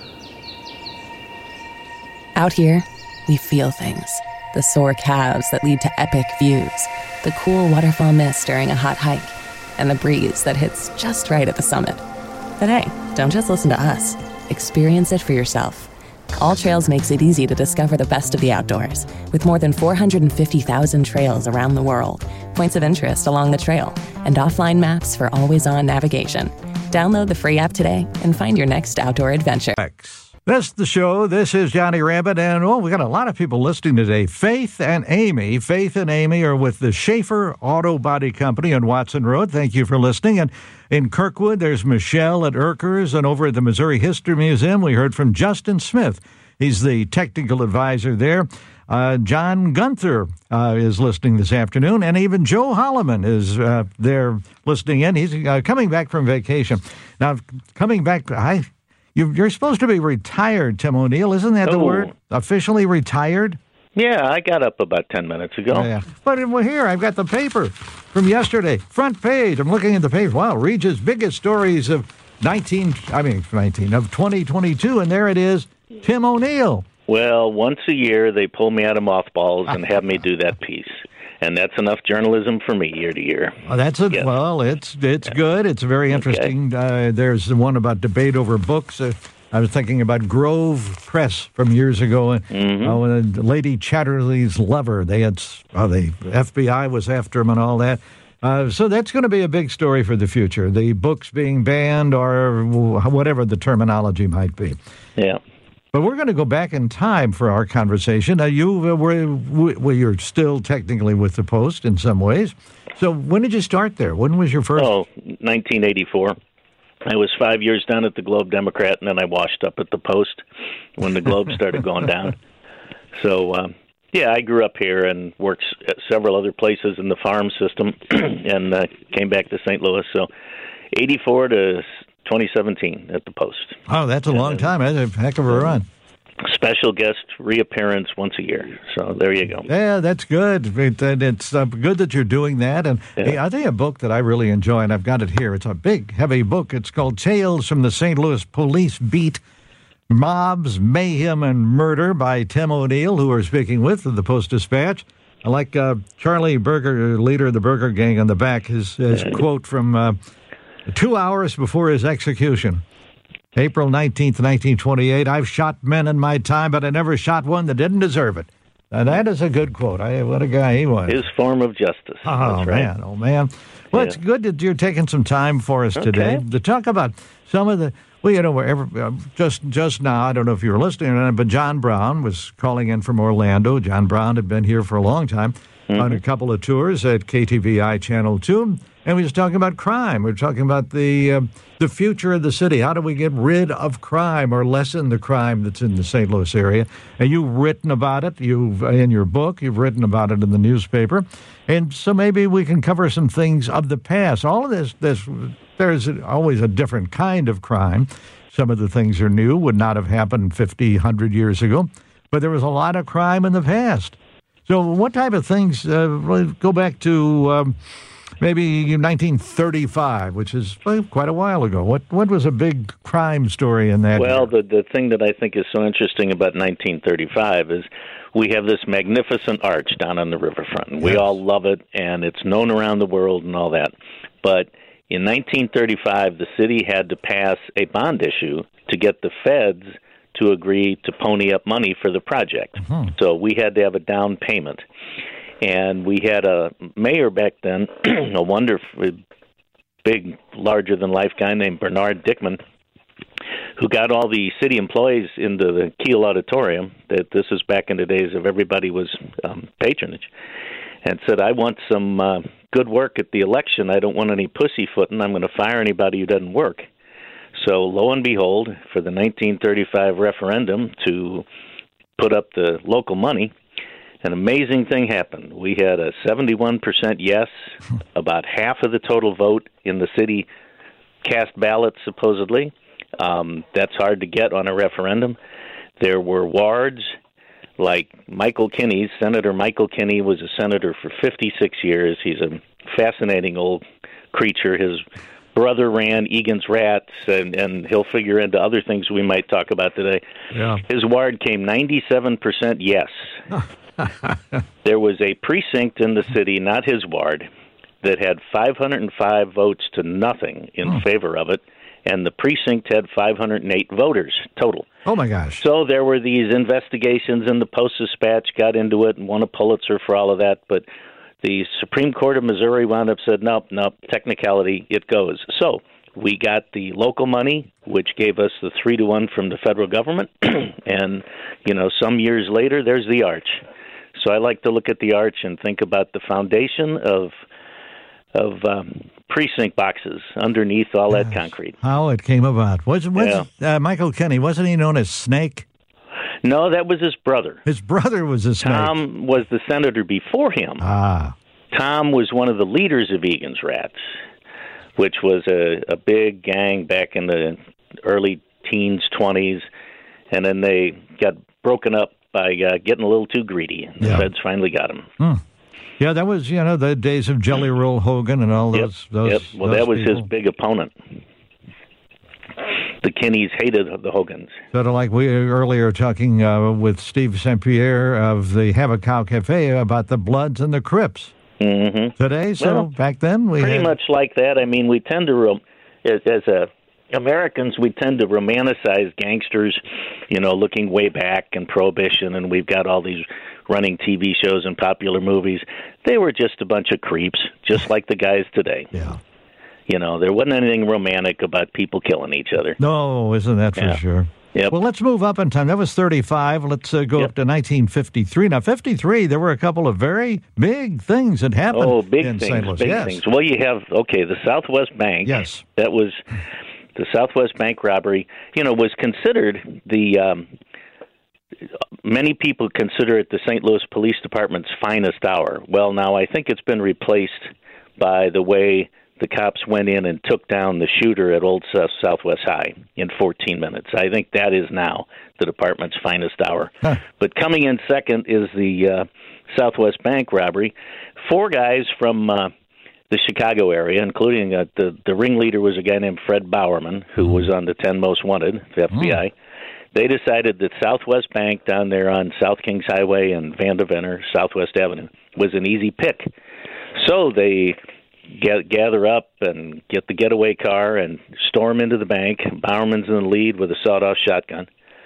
Out here, we feel things. The sore calves that lead to epic views, the cool waterfall mist during a hot hike, and the breeze that hits just right at the summit. But hey, don't just listen to us. Experience it for yourself. All Trails makes it easy to discover the best of the outdoors, with more than four hundred fifty thousand trails around the world, points of interest along the trail, and offline maps for always-on navigation. Download the free app today and find your next outdoor adventure. This is the show. This is Johnny Rabbit, and oh, we got a lot of people listening today. Faith and Amy. Faith and Amy are with the Schaefer Auto Body Company on Watson Road. Thank you for listening. And in Kirkwood, there's Michelle at Erkers, and over at the Missouri History Museum, we heard from Justin Smith. He's the technical advisor there. Uh, John Gunther uh, is listening this afternoon, and even Joe Holloman is uh, there listening in. He's uh, coming back from vacation. Now, coming back, I... You're supposed to be retired, Tim O'Neill. Isn't that the Oh. word? Officially retired? Yeah, I got up about ten minutes ago. Oh, yeah. But well, here, I've got the paper from yesterday. Front page. I'm looking at the page. Wow, Regis' biggest stories of nineteen, I mean, nineteen, of twenty twenty-two. And there it is, Tim O'Neill. Well, once a year they pull me out of mothballs and have me do that piece. And that's enough journalism for me year to year. Well, that's a, yes. well, it's it's good. It's very interesting. Okay. Uh, there's the one about debate over books. Uh, I was thinking about Grove Press from years ago. Mm-hmm. Uh, when Lady Chatterley's lover, they had, oh, the F B I was after him and all that. Uh, so that's going to be a big story for the future. The books being banned or whatever the terminology might be. Yeah. But we're going to go back in time for our conversation. Uh, you uh, were, well, you're still technically with the Post in some ways. So when did you start there? When was your first? Oh, nineteen eighty-four. I was five years down at the Globe Democrat, and then I washed up at the Post when the Globe started going down. So, um, yeah, I grew up here and worked at several other places in the farm system and uh, came back to Saint Louis. So eighty-four to twenty seventeen at the Post. Oh, that's a long time. That's a heck of a run. Special guest reappearance once a year. So there you go. Yeah, that's good. It, it's uh, good that you're doing that. And yeah. hey, I think a book that I really enjoy, and I've got it here. It's a big, heavy book. It's called Tales from the Saint Louis Police Beat, Mobs, Mayhem, and Murder by Tim O'Neill, who we're speaking with of the Post-Dispatch. I like uh, Charlie Berger, leader of the Berger Gang, on the back, his, his yeah. quote from uh, two hours before his execution. April nineteenth, nineteen twenty-eight, I've shot men in my time, but I never shot one that didn't deserve it. And that is a good quote. I, what a guy he was. His form of justice. Oh, That's man. Right. Oh, man. Well, yeah. It's good that you're taking some time for us today okay. to talk about some of the, well, you know, wherever, uh, just just now, I don't know if you were listening or not, but John Brown was calling in from Orlando. John Brown had been here for a long time mm-hmm. on a couple of tours at K T V I Channel two. And we were talking about crime. We were talking about the uh, the future of the city. How do we get rid of crime or lessen the crime that's in the Saint Louis area? And you've written about it. You've in your book. You've written about it in the newspaper. And so maybe we can cover some things of the past. All of this, this there's always a different kind of crime. Some of the things are new, would not have happened fifty, one hundred years ago. But there was a lot of crime in the past. So what type of things, uh, go back to... Um, Maybe nineteen thirty-five, which is well, quite a while ago. What what was a big crime story in that Well, year? the the thing that I think is so interesting about nineteen thirty-five is we have this magnificent arch down on the riverfront. And we yes. all love it, and it's known around the world and all that. But in nineteen thirty-five, the city had to pass a bond issue to get the feds to agree to pony up money for the project. Mm-hmm. So we had to have a down payment. And we had a mayor back then, a wonderful, big, larger-than-life guy named Bernard Dickman, who got all the city employees into the Kiel Auditorium. That this is back in the days of everybody was um, patronage, and said, I want some uh, good work at the election. I don't want any pussyfooting. I'm going to fire anybody who doesn't work. So lo and behold, for the nineteen thirty-five referendum to put up the local money, an amazing thing happened. We had a seventy-one percent yes, about half of the total vote in the city cast ballots, supposedly. Um, that's hard to get on a referendum. There were wards like Michael Kinney's. Senator Michael Kinney was a senator for fifty-six years. He's a fascinating old creature. His brother ran Egan's Rats, and, and he'll figure into other things we might talk about today. Yeah. His ward came ninety-seven percent yes. There was a precinct in the city, not his ward, that had five hundred five votes to nothing in oh. favor of it, and the precinct had five hundred eight voters total. Oh, my gosh. So there were these investigations, and the Post-Dispatch got into it and won a Pulitzer for all of that, but the Supreme Court of Missouri wound up said, nope, nope, technicality, it goes. So we got the local money, which gave us the three to one from the federal government, and, you know, some years later, there's the arch. So I like to look at the arch and think about the foundation of of um, precinct boxes underneath all yes. that concrete. How it came about. Was, was yeah. uh, Michael Kinney, wasn't he known as Snake? No, that was his brother. His brother was a Snake. Tom was the senator before him. Ah. Tom was one of the leaders of Egan's Rats, which was a, a big gang back in the early teens, twenties, and then they got broken up by uh, getting a little too greedy. The yeah. feds finally got him. Hmm. Yeah, that was, you know, the days of Jelly Roll Hogan and all those. Yep. those yep. Well, those that was people. his big opponent. the Kinneys hated the Hogans. Sort of like we were earlier talking uh, with Steve Saint Pierre of the Have a Cow Cafe about the Bloods and the Crips. Mm-hmm. Today, so well, back then we pretty had... much like that. I mean, we tend to, rom- as, as a Americans, we tend to romanticize gangsters, you know, looking way back in Prohibition, and we've got all these running T V shows and popular movies. They were just a bunch of creeps, just like the guys today. Yeah. You know, there wasn't anything romantic about people killing each other. No, isn't that for yeah. sure? Yep. Well, let's move up in time. That was thirty-five. Let's uh, go yep. up to nineteen fifty-three. Now, fifty-three, there were a couple of very big things that happened oh, big in things, Saint Louis. Big yes. things. Well, you have, okay, the Southwest Bank. Yes. That was, the Southwest Bank robbery, you know, was considered the, um, many people consider it the Saint Louis Police Department's finest hour. Well, now I think it's been replaced by the way the cops went in and took down the shooter at Old Southwest High in fourteen minutes. I think that is now the department's finest hour. Huh. But coming in second is the uh, Southwest Bank robbery. Four guys from uh, the Chicago area, including uh, the, the ringleader was a guy named Fred Bowerman, who was on the ten Most Wanted, the F B I. Mm. They decided that Southwest Bank down there on South Kings Highway and Vanderventer, Southwest Avenue, was an easy pick. So they get, gather up and get the getaway car and storm into the bank. Bowerman's in the lead with a sawed-off shotgun.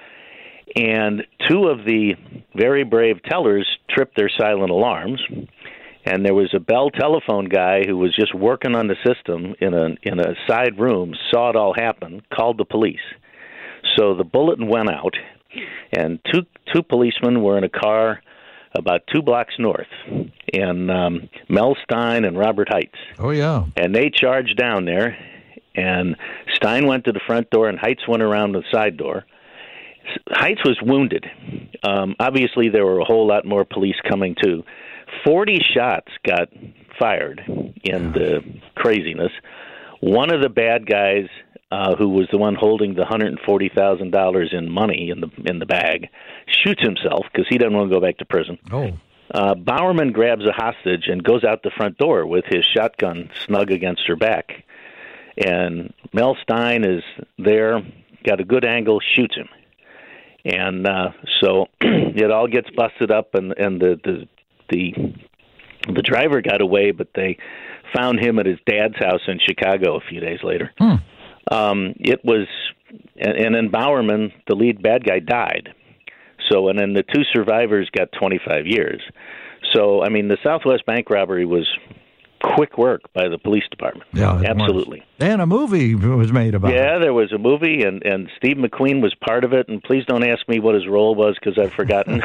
And two of the very brave tellers tripped their silent alarms. And there was a Bell telephone guy who was just working on the system in a in a side room, saw it all happen, called the police. So the bulletin went out, and two two policemen were in a car about two blocks north, and um, Mel Stein and Robert Heitz. Oh, yeah. And they charged down there, and Stein went to the front door, and Heitz went around the side door. Heitz was wounded. Um, obviously, there were a whole lot more police coming, too. Forty shots got fired in the craziness. One of the bad guys, uh, who was the one holding the one hundred forty thousand dollars in money in the in the bag, shoots himself because he doesn't want to go back to prison. Oh. Uh, Bowerman grabs a hostage and goes out the front door with his shotgun snug against her back. And Mel Stein is there, got a good angle, shoots him. And uh, so it all gets busted up, and, and the, the the the driver got away, but they found him at his dad's house in Chicago a few days later. Hmm. Um, it was, and, and then Bowerman, the lead bad guy, died. So, and then the two survivors got twenty-five years. So, I mean, the Southwest Bank robbery was quick work by the police department. Yeah, absolutely. Was. And a movie was made about yeah, it. Yeah, there was a movie, and, and Steve McQueen was part of it. And please don't ask me what his role was because I've forgotten.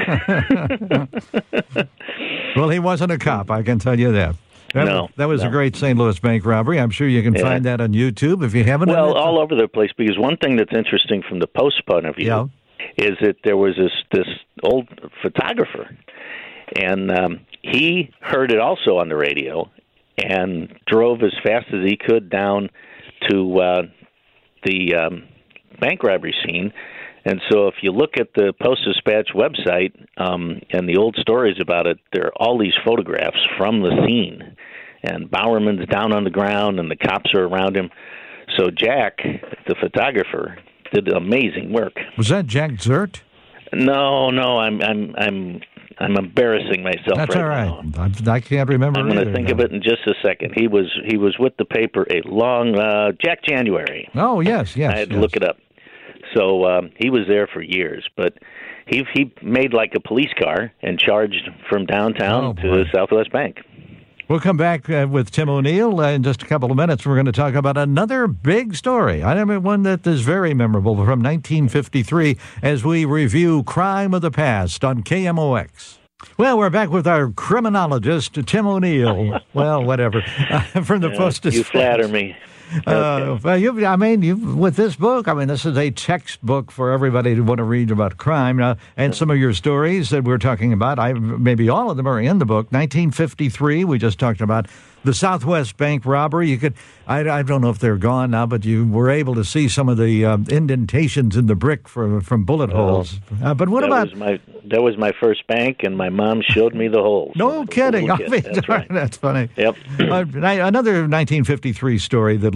Well, he wasn't a cop, I can tell you that. That no. Was, that was no. a great Saint Louis Bank robbery. I'm sure you can yeah. find that on YouTube if you haven't. Well, all over the place, because one thing that's interesting from the Post point of view yeah. is that there was this, this old photographer, and um, he heard it also on the radio and drove as fast as he could down to uh, the um, bank robbery scene. And so if you look at the Post-Dispatch website um, and the old stories about it, there are all these photographs from the scene. And Bowerman's down on the ground, and the cops are around him. So Jack, the photographer, did amazing work. Was that Jack Zert? No, no, I'm I'm I'm I'm embarrassing myself. That's right all right. now. I, I can't remember. I'm going to think now. of it in just a second. He was he was with the paper a long uh, Jack January. Oh yes, yes. I had yes. to look it up. So um, he was there for years, but he he made like a police car and charged from downtown oh, to boy. the Southwest Bank. We'll come back uh, with Tim O'Neill uh, in just a couple of minutes. We're going to talk about another big story. I mean, one that is very memorable from nineteen fifty-three as we review Crime of the Past on K M O X. Well, we're back with our criminologist, Tim O'Neill. Well, whatever. Uh, from the yeah, Post-Dispatch. You flatter me. Uh, okay. well, you, I mean, you, with this book, I mean, this is a textbook for everybody to want to read about crime. Now, and some of your stories that we're talking about, I maybe all of them are in the book. nineteen fifty-three, we just talked about the Southwest Bank robbery. You could, I, I don't know if they're gone now, but you were able to see some of the uh, indentations in the brick from from bullet well, holes. Uh, but what that about was my that was my first bank, and my mom showed me the holes. No kidding. I mean, that's right. That's funny. Yep. uh, another nineteen fifty-three story that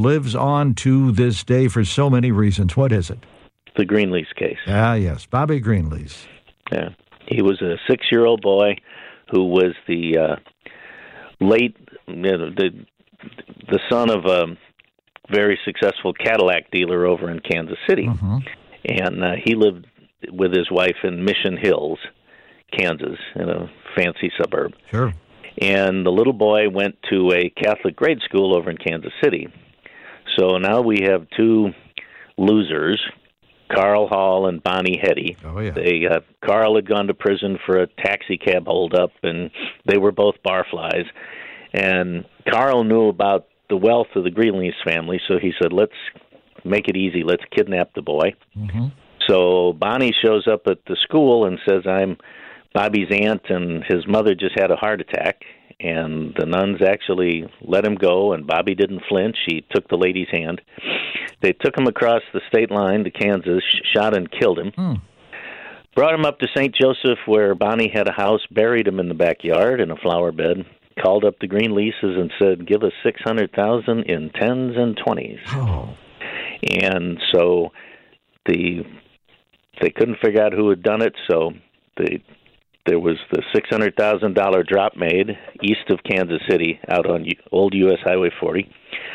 lives on to this day for so many reasons. What is it? The Greenlease case. Ah, yes, Bobby Greenlease. Yeah, he was a six-year-old boy who was the uh, late, you know, the the son of a very successful Cadillac dealer over in Kansas City, mm-hmm. and uh, he lived with his wife in Mission Hills, Kansas, in a fancy suburb. Sure. And the little boy went to a Catholic grade school over in Kansas City. So now we have two losers, Carl Hall and Bonnie Hetty. Oh, yeah. They, uh, Carl had gone to prison for a taxi cab holdup, and they were both barflies. And Carl knew about the wealth of the Greenlease family, so he said, let's make it easy. Let's kidnap the boy. Mm-hmm. So Bonnie shows up at the school and says, I'm Bobby's aunt, and his mother just had a heart attack. And the nuns actually let him go, and Bobby didn't flinch. He took the lady's hand. They took him across the state line to Kansas, shot and killed him. Hmm. Brought him up to Saint Joseph, where Bonnie had a house, buried him in the backyard in a flower bed, called up the Greenleases and said, give us six hundred thousand dollars in tens and twenties. Oh. And so the they couldn't figure out who had done it, so they there was the six hundred thousand dollars drop made east of Kansas City out on old U S Highway forty.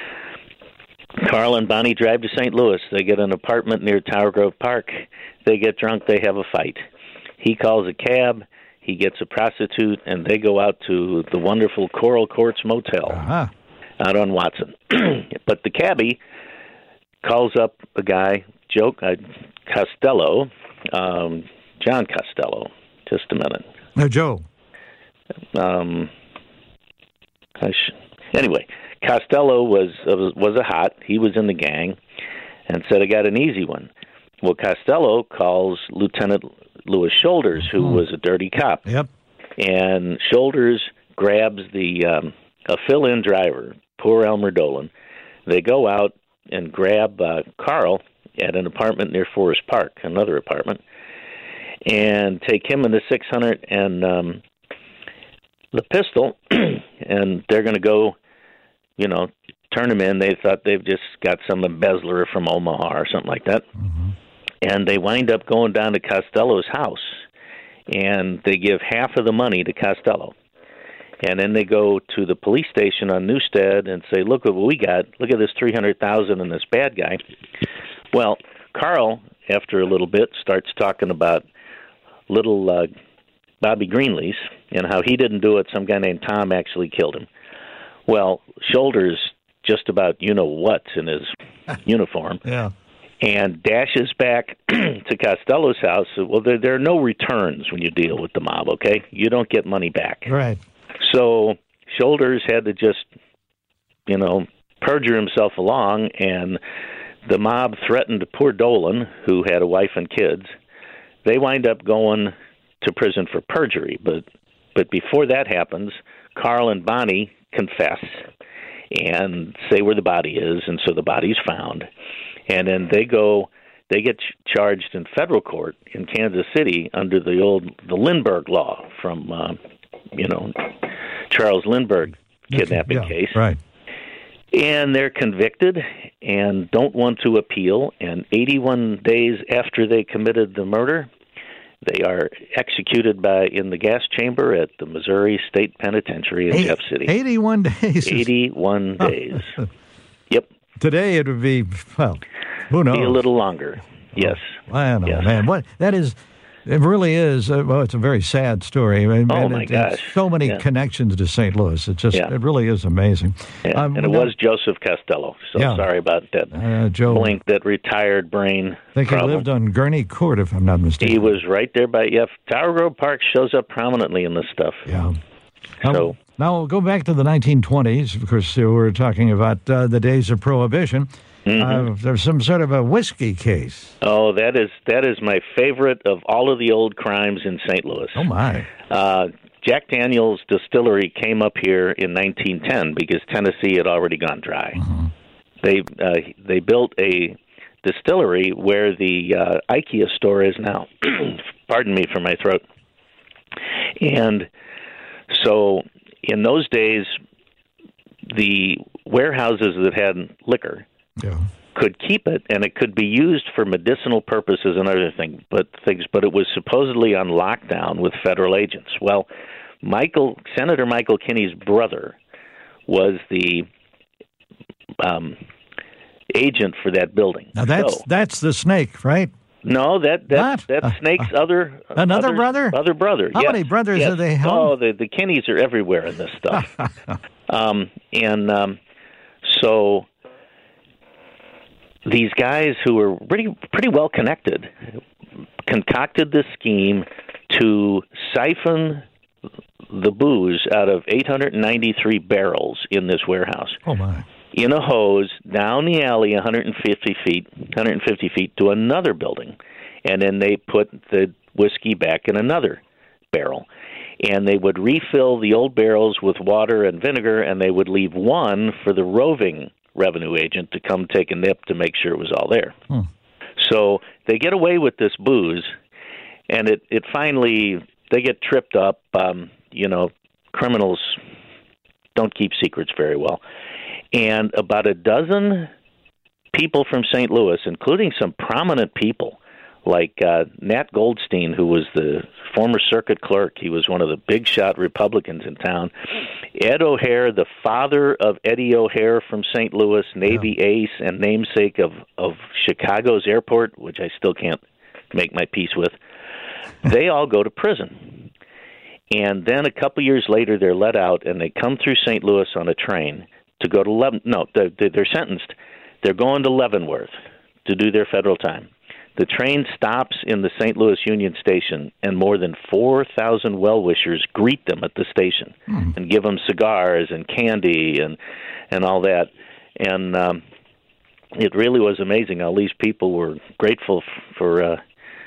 Carl and Bonnie drive to Saint Louis. They get an apartment near Tower Grove Park. They get drunk. They have a fight. He calls a cab. He gets a prostitute, and they go out to the wonderful Coral Courts Motel uh-huh. out on Watson. But the cabbie calls up a guy, Joe uh, Costello, um, John Costello. Just a minute. No, Joe. Um. I sh- anyway, Costello was uh, was a hot. He was in the gang, and said, "I got an easy one." Well, Costello calls Lieutenant Louis Shoulders, who hmm. was a dirty cop. Yep. And Shoulders grabs the um, a fill-in driver, poor Elmer Dolan. They go out and grab uh, Carl at an apartment near Forest Park, another apartment, and take him in the six hundred and um, the pistol, and they're going to go, you know, turn him in. They thought they've just got some embezzler from Omaha or something like that. Mm-hmm. And they wind up going down to Costello's house, and they give half of the money to Costello. And then they go to the police station on Newstead and say, look at what we got. Look at this three hundred thousand dollars and this bad guy. Well, Carl, after a little bit, starts talking about little uh, Bobby Greenlease and how he didn't do it. Some guy named Tom actually killed him. Well, Shoulders just about you-know-what's in his uniform. Yeah. And dashes back to Costello's house. Well, there, there are no returns when you deal with the mob, okay? You don't get money back. Right. So Shoulders had to just, you know, perjure himself along, and the mob threatened poor Dolan, who had a wife and kids. They wind up going to prison for perjury. But, but before that happens, Carl and Bonnie confess and say where the body is, and so the body's found. And then they go, they get ch- charged in federal court in Kansas City under the old, the Lindbergh law from, uh, you know, Charles Lindbergh kidnapping yeah, case. Right. And they're convicted and don't want to appeal. And eighty-one days after they committed the murder, they are executed by in the gas chamber at the Missouri State Penitentiary in Eight, Jeff City. eighty-one days. eighty-one days. Yep. Today it would be, well, who knows? Be a little longer. Yes. Oh, I don't know, yes. man. What that is, it really is. Uh, well, it's a very sad story. I mean, oh my it, gosh! So many yeah. connections to Saint Louis. It just, yeah. it really is amazing. Yeah. Um, and it now, was Joseph Costello. So yeah. sorry about that. Uh, Joe, blink, that retired brain. I think problem. he lived on Gurney Court, if I'm not mistaken. He was right there by. Yeah, Tower Grove Park shows up prominently in this stuff. Yeah. So. Now, now we'll go back to the nineteen twenties. Of course, uh, we're talking about uh, the days of Prohibition. Mm-hmm. Uh, there's some sort of a whiskey case. Oh, that is that is my favorite of all of the old crimes in Saint Louis. Oh, my. Uh, Jack Daniel's distillery came up here in nineteen ten because Tennessee had already gone dry. Mm-hmm. They uh, they built a distillery where the uh, IKEA store is now. Pardon me for my throat. And so in those days, the warehouses that had liquor yeah. could keep it, and it could be used for medicinal purposes and other things. But things, but it was supposedly on lockdown with federal agents. Well, Michael Senator Michael Kinney's brother was the um, agent for that building. Now that's so, that's the snake, right? No, that that that's uh, Snake's uh, other another other, brother. Other brother. How yes. many brothers yes. are they? Home? Oh, the the Kinneys are everywhere in this stuff. um, and um, so these guys who were pretty pretty well connected concocted this scheme to siphon the booze out of eight hundred ninety-three barrels in this warehouse. Oh my. In a hose down the alley one hundred fifty feet, one hundred fifty feet to another building, and then they put the whiskey back in another barrel. And they would refill the old barrels with water and vinegar, and they would leave one for the roving revenue agent to come take a nip to make sure it was all there. Hmm. So they get away with this booze, and it, it finally, they get tripped up. Um, you know, criminals don't keep secrets very well. And about a dozen people from Saint Louis, including some prominent people like uh, Nat Goldstein, who was the former circuit clerk. He was one of the big shot Republicans in town. Ed O'Hare, the father of Eddie O'Hare from Saint Louis, Navy yeah. ace and namesake of, of Chicago's airport, which I still can't make my peace with, they all go to prison. And then a couple years later, they're let out, and they come through Saint Louis on a train to go to Leaven- no, they're, they're sentenced. They're going to Leavenworth to do their federal time. The train stops in the Saint Louis Union Station, and more than four thousand well-wishers greet them at the station mm. and give them cigars and candy and and all that. And um, it really was amazing. All these people were grateful f- for uh,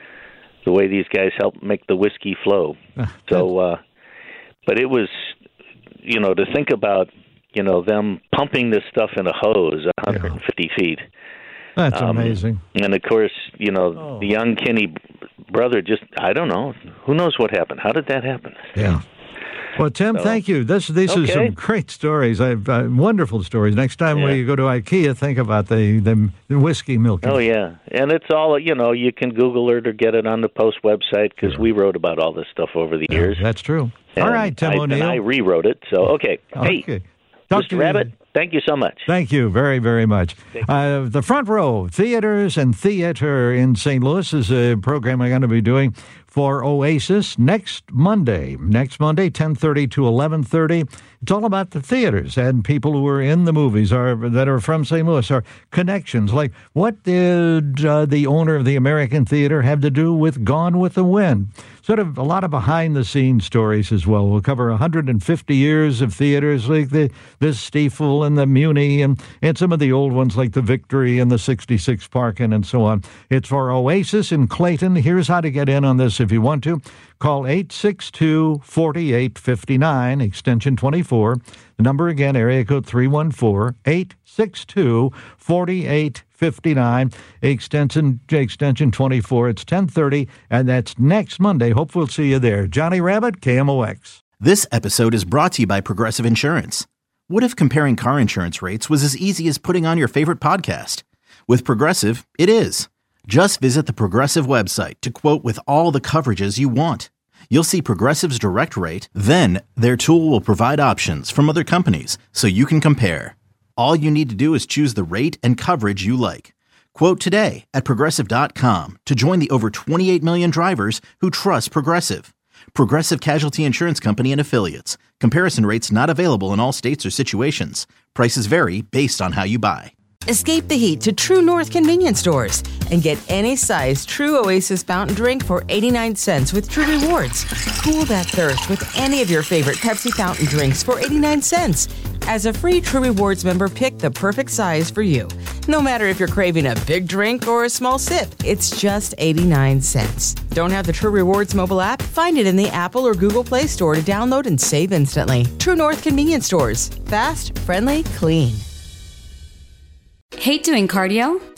the way these guys helped make the whiskey flow. So, uh, but it was, you know, to think about, you know, them pumping this stuff in a hose one hundred fifty yeah. feet. That's um, amazing. And, of course, you know, oh. the young Kinney brother just, I don't know. Who knows what happened? How did that happen? Yeah. Well, Tim, so, thank you. This, these okay. are some great stories. I've uh, wonderful stories. Next time yeah. when you go to IKEA, think about the, the whiskey milking. Oh, yeah. And it's all, you know, you can Google it or get it on the Post website because sure. we wrote about all this stuff over the yeah, years. That's true. And all right, Tim I, O'Neill. And I rewrote it. So, okay. okay. Hey, Mister Rabbit, thank you so much. Thank you very, very much. Uh, the Front Row, Theaters and Theater in Saint Louis is a program I'm going to be doing for Oasis next Monday. Next Monday, ten thirty to eleven thirty. It's all about the theaters and people who are in the movies are that are from Saint Louis, are connections. Like, what did uh, the owner of the American Theater have to do with Gone with the Wind? Sort of a lot of behind-the-scenes stories as well. We'll cover one hundred fifty years of theaters like the, the Stiefel and the Muni and, and some of the old ones like the Victory and the sixty-six Parkin and so on. It's for Oasis in Clayton. Here's how to get in on this if you want to. Call eight six two, four eight five nine, extension twenty-four. The number again, area code three one four, eight six two, four eight five nine, extension extension twenty-four. It's ten thirty, and that's next Monday. Hope we'll see you there. Johnny Rabbit, K M O X. This episode is brought to you by Progressive Insurance. What if comparing car insurance rates was as easy as putting on your favorite podcast? With Progressive, it is. Just visit the Progressive website to quote with all the coverages you want. You'll see Progressive's direct rate, then their tool will provide options from other companies so you can compare. All you need to do is choose the rate and coverage you like. Quote today at Progressive dot com to join the over twenty-eight million drivers who trust Progressive. Progressive Casualty Insurance Company and Affiliates. Comparison rates not available in all states or situations. Prices vary based on how you buy. Escape the heat to True North convenience stores and get any size True Oasis fountain drink for eighty-nine cents with True Rewards. Cool that thirst with any of your favorite Pepsi fountain drinks for eighty-nine cents. As a free True Rewards member, pick the perfect size for you. No matter if you're craving a big drink or a small sip, it's just eighty-nine cents. Don't have the True Rewards mobile app? Find it in the Apple or Google Play Store to download and save instantly. True North convenience stores. Fast, friendly, clean. Hate doing cardio?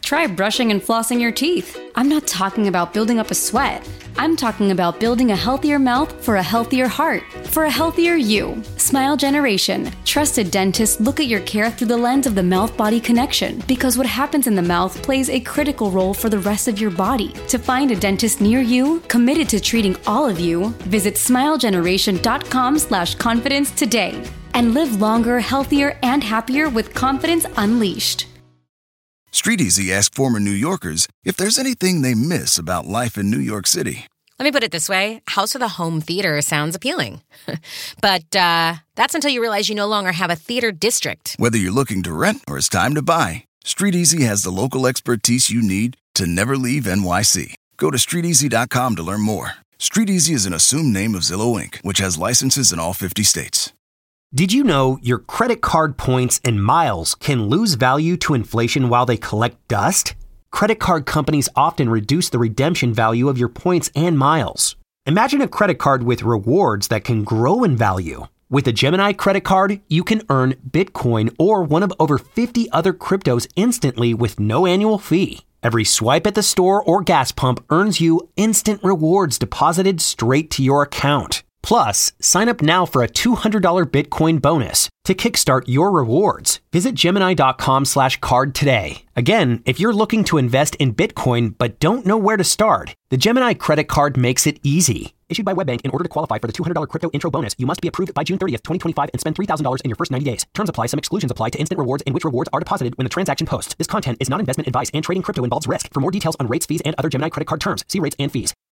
Try brushing and flossing your teeth. I'm not talking about building up a sweat. I'm talking about building a healthier mouth for a healthier heart, for a healthier you. Smile Generation. Trusted dentists look at your care through the lens of the mouth-body connection, because what happens in the mouth plays a critical role for the rest of your body. To find a dentist near you, committed to treating all of you, visit smilegeneration.com slash confidence today. And live longer, healthier, and happier with confidence unleashed. StreetEasy asked former New Yorkers if there's anything they miss about life in New York City. Let me put it this way. House with a home theater sounds appealing. But uh, that's until you realize you no longer have a theater district. Whether you're looking to rent or it's time to buy, StreetEasy has the local expertise you need to never leave N Y C. Go to street easy dot com to learn more. StreetEasy is an assumed name of Zillow Incorporated, which has licenses in all fifty states. Did you know your credit card points and miles can lose value to inflation while they collect dust? Credit card companies often reduce the redemption value of your points and miles. Imagine a credit card with rewards that can grow in value. With a Gemini credit card, you can earn Bitcoin or one of over fifty other cryptos instantly with no annual fee. Every swipe at the store or gas pump earns you instant rewards deposited straight to your account. Plus, sign up now for a two hundred dollars Bitcoin bonus to kickstart your rewards. Visit Gemini.com slash card today. Again, if you're looking to invest in Bitcoin but don't know where to start, the Gemini credit card makes it easy. Issued by WebBank, in order to qualify for the two hundred dollars crypto intro bonus, you must be approved by June thirtieth, twenty twenty-five and spend three thousand dollars in your first ninety days. Terms apply. Some exclusions apply to instant rewards, in which rewards are deposited when the transaction posts. This content is not investment advice, and trading crypto involves risk. For more details on rates, fees, and other Gemini credit card terms, see rates and fees.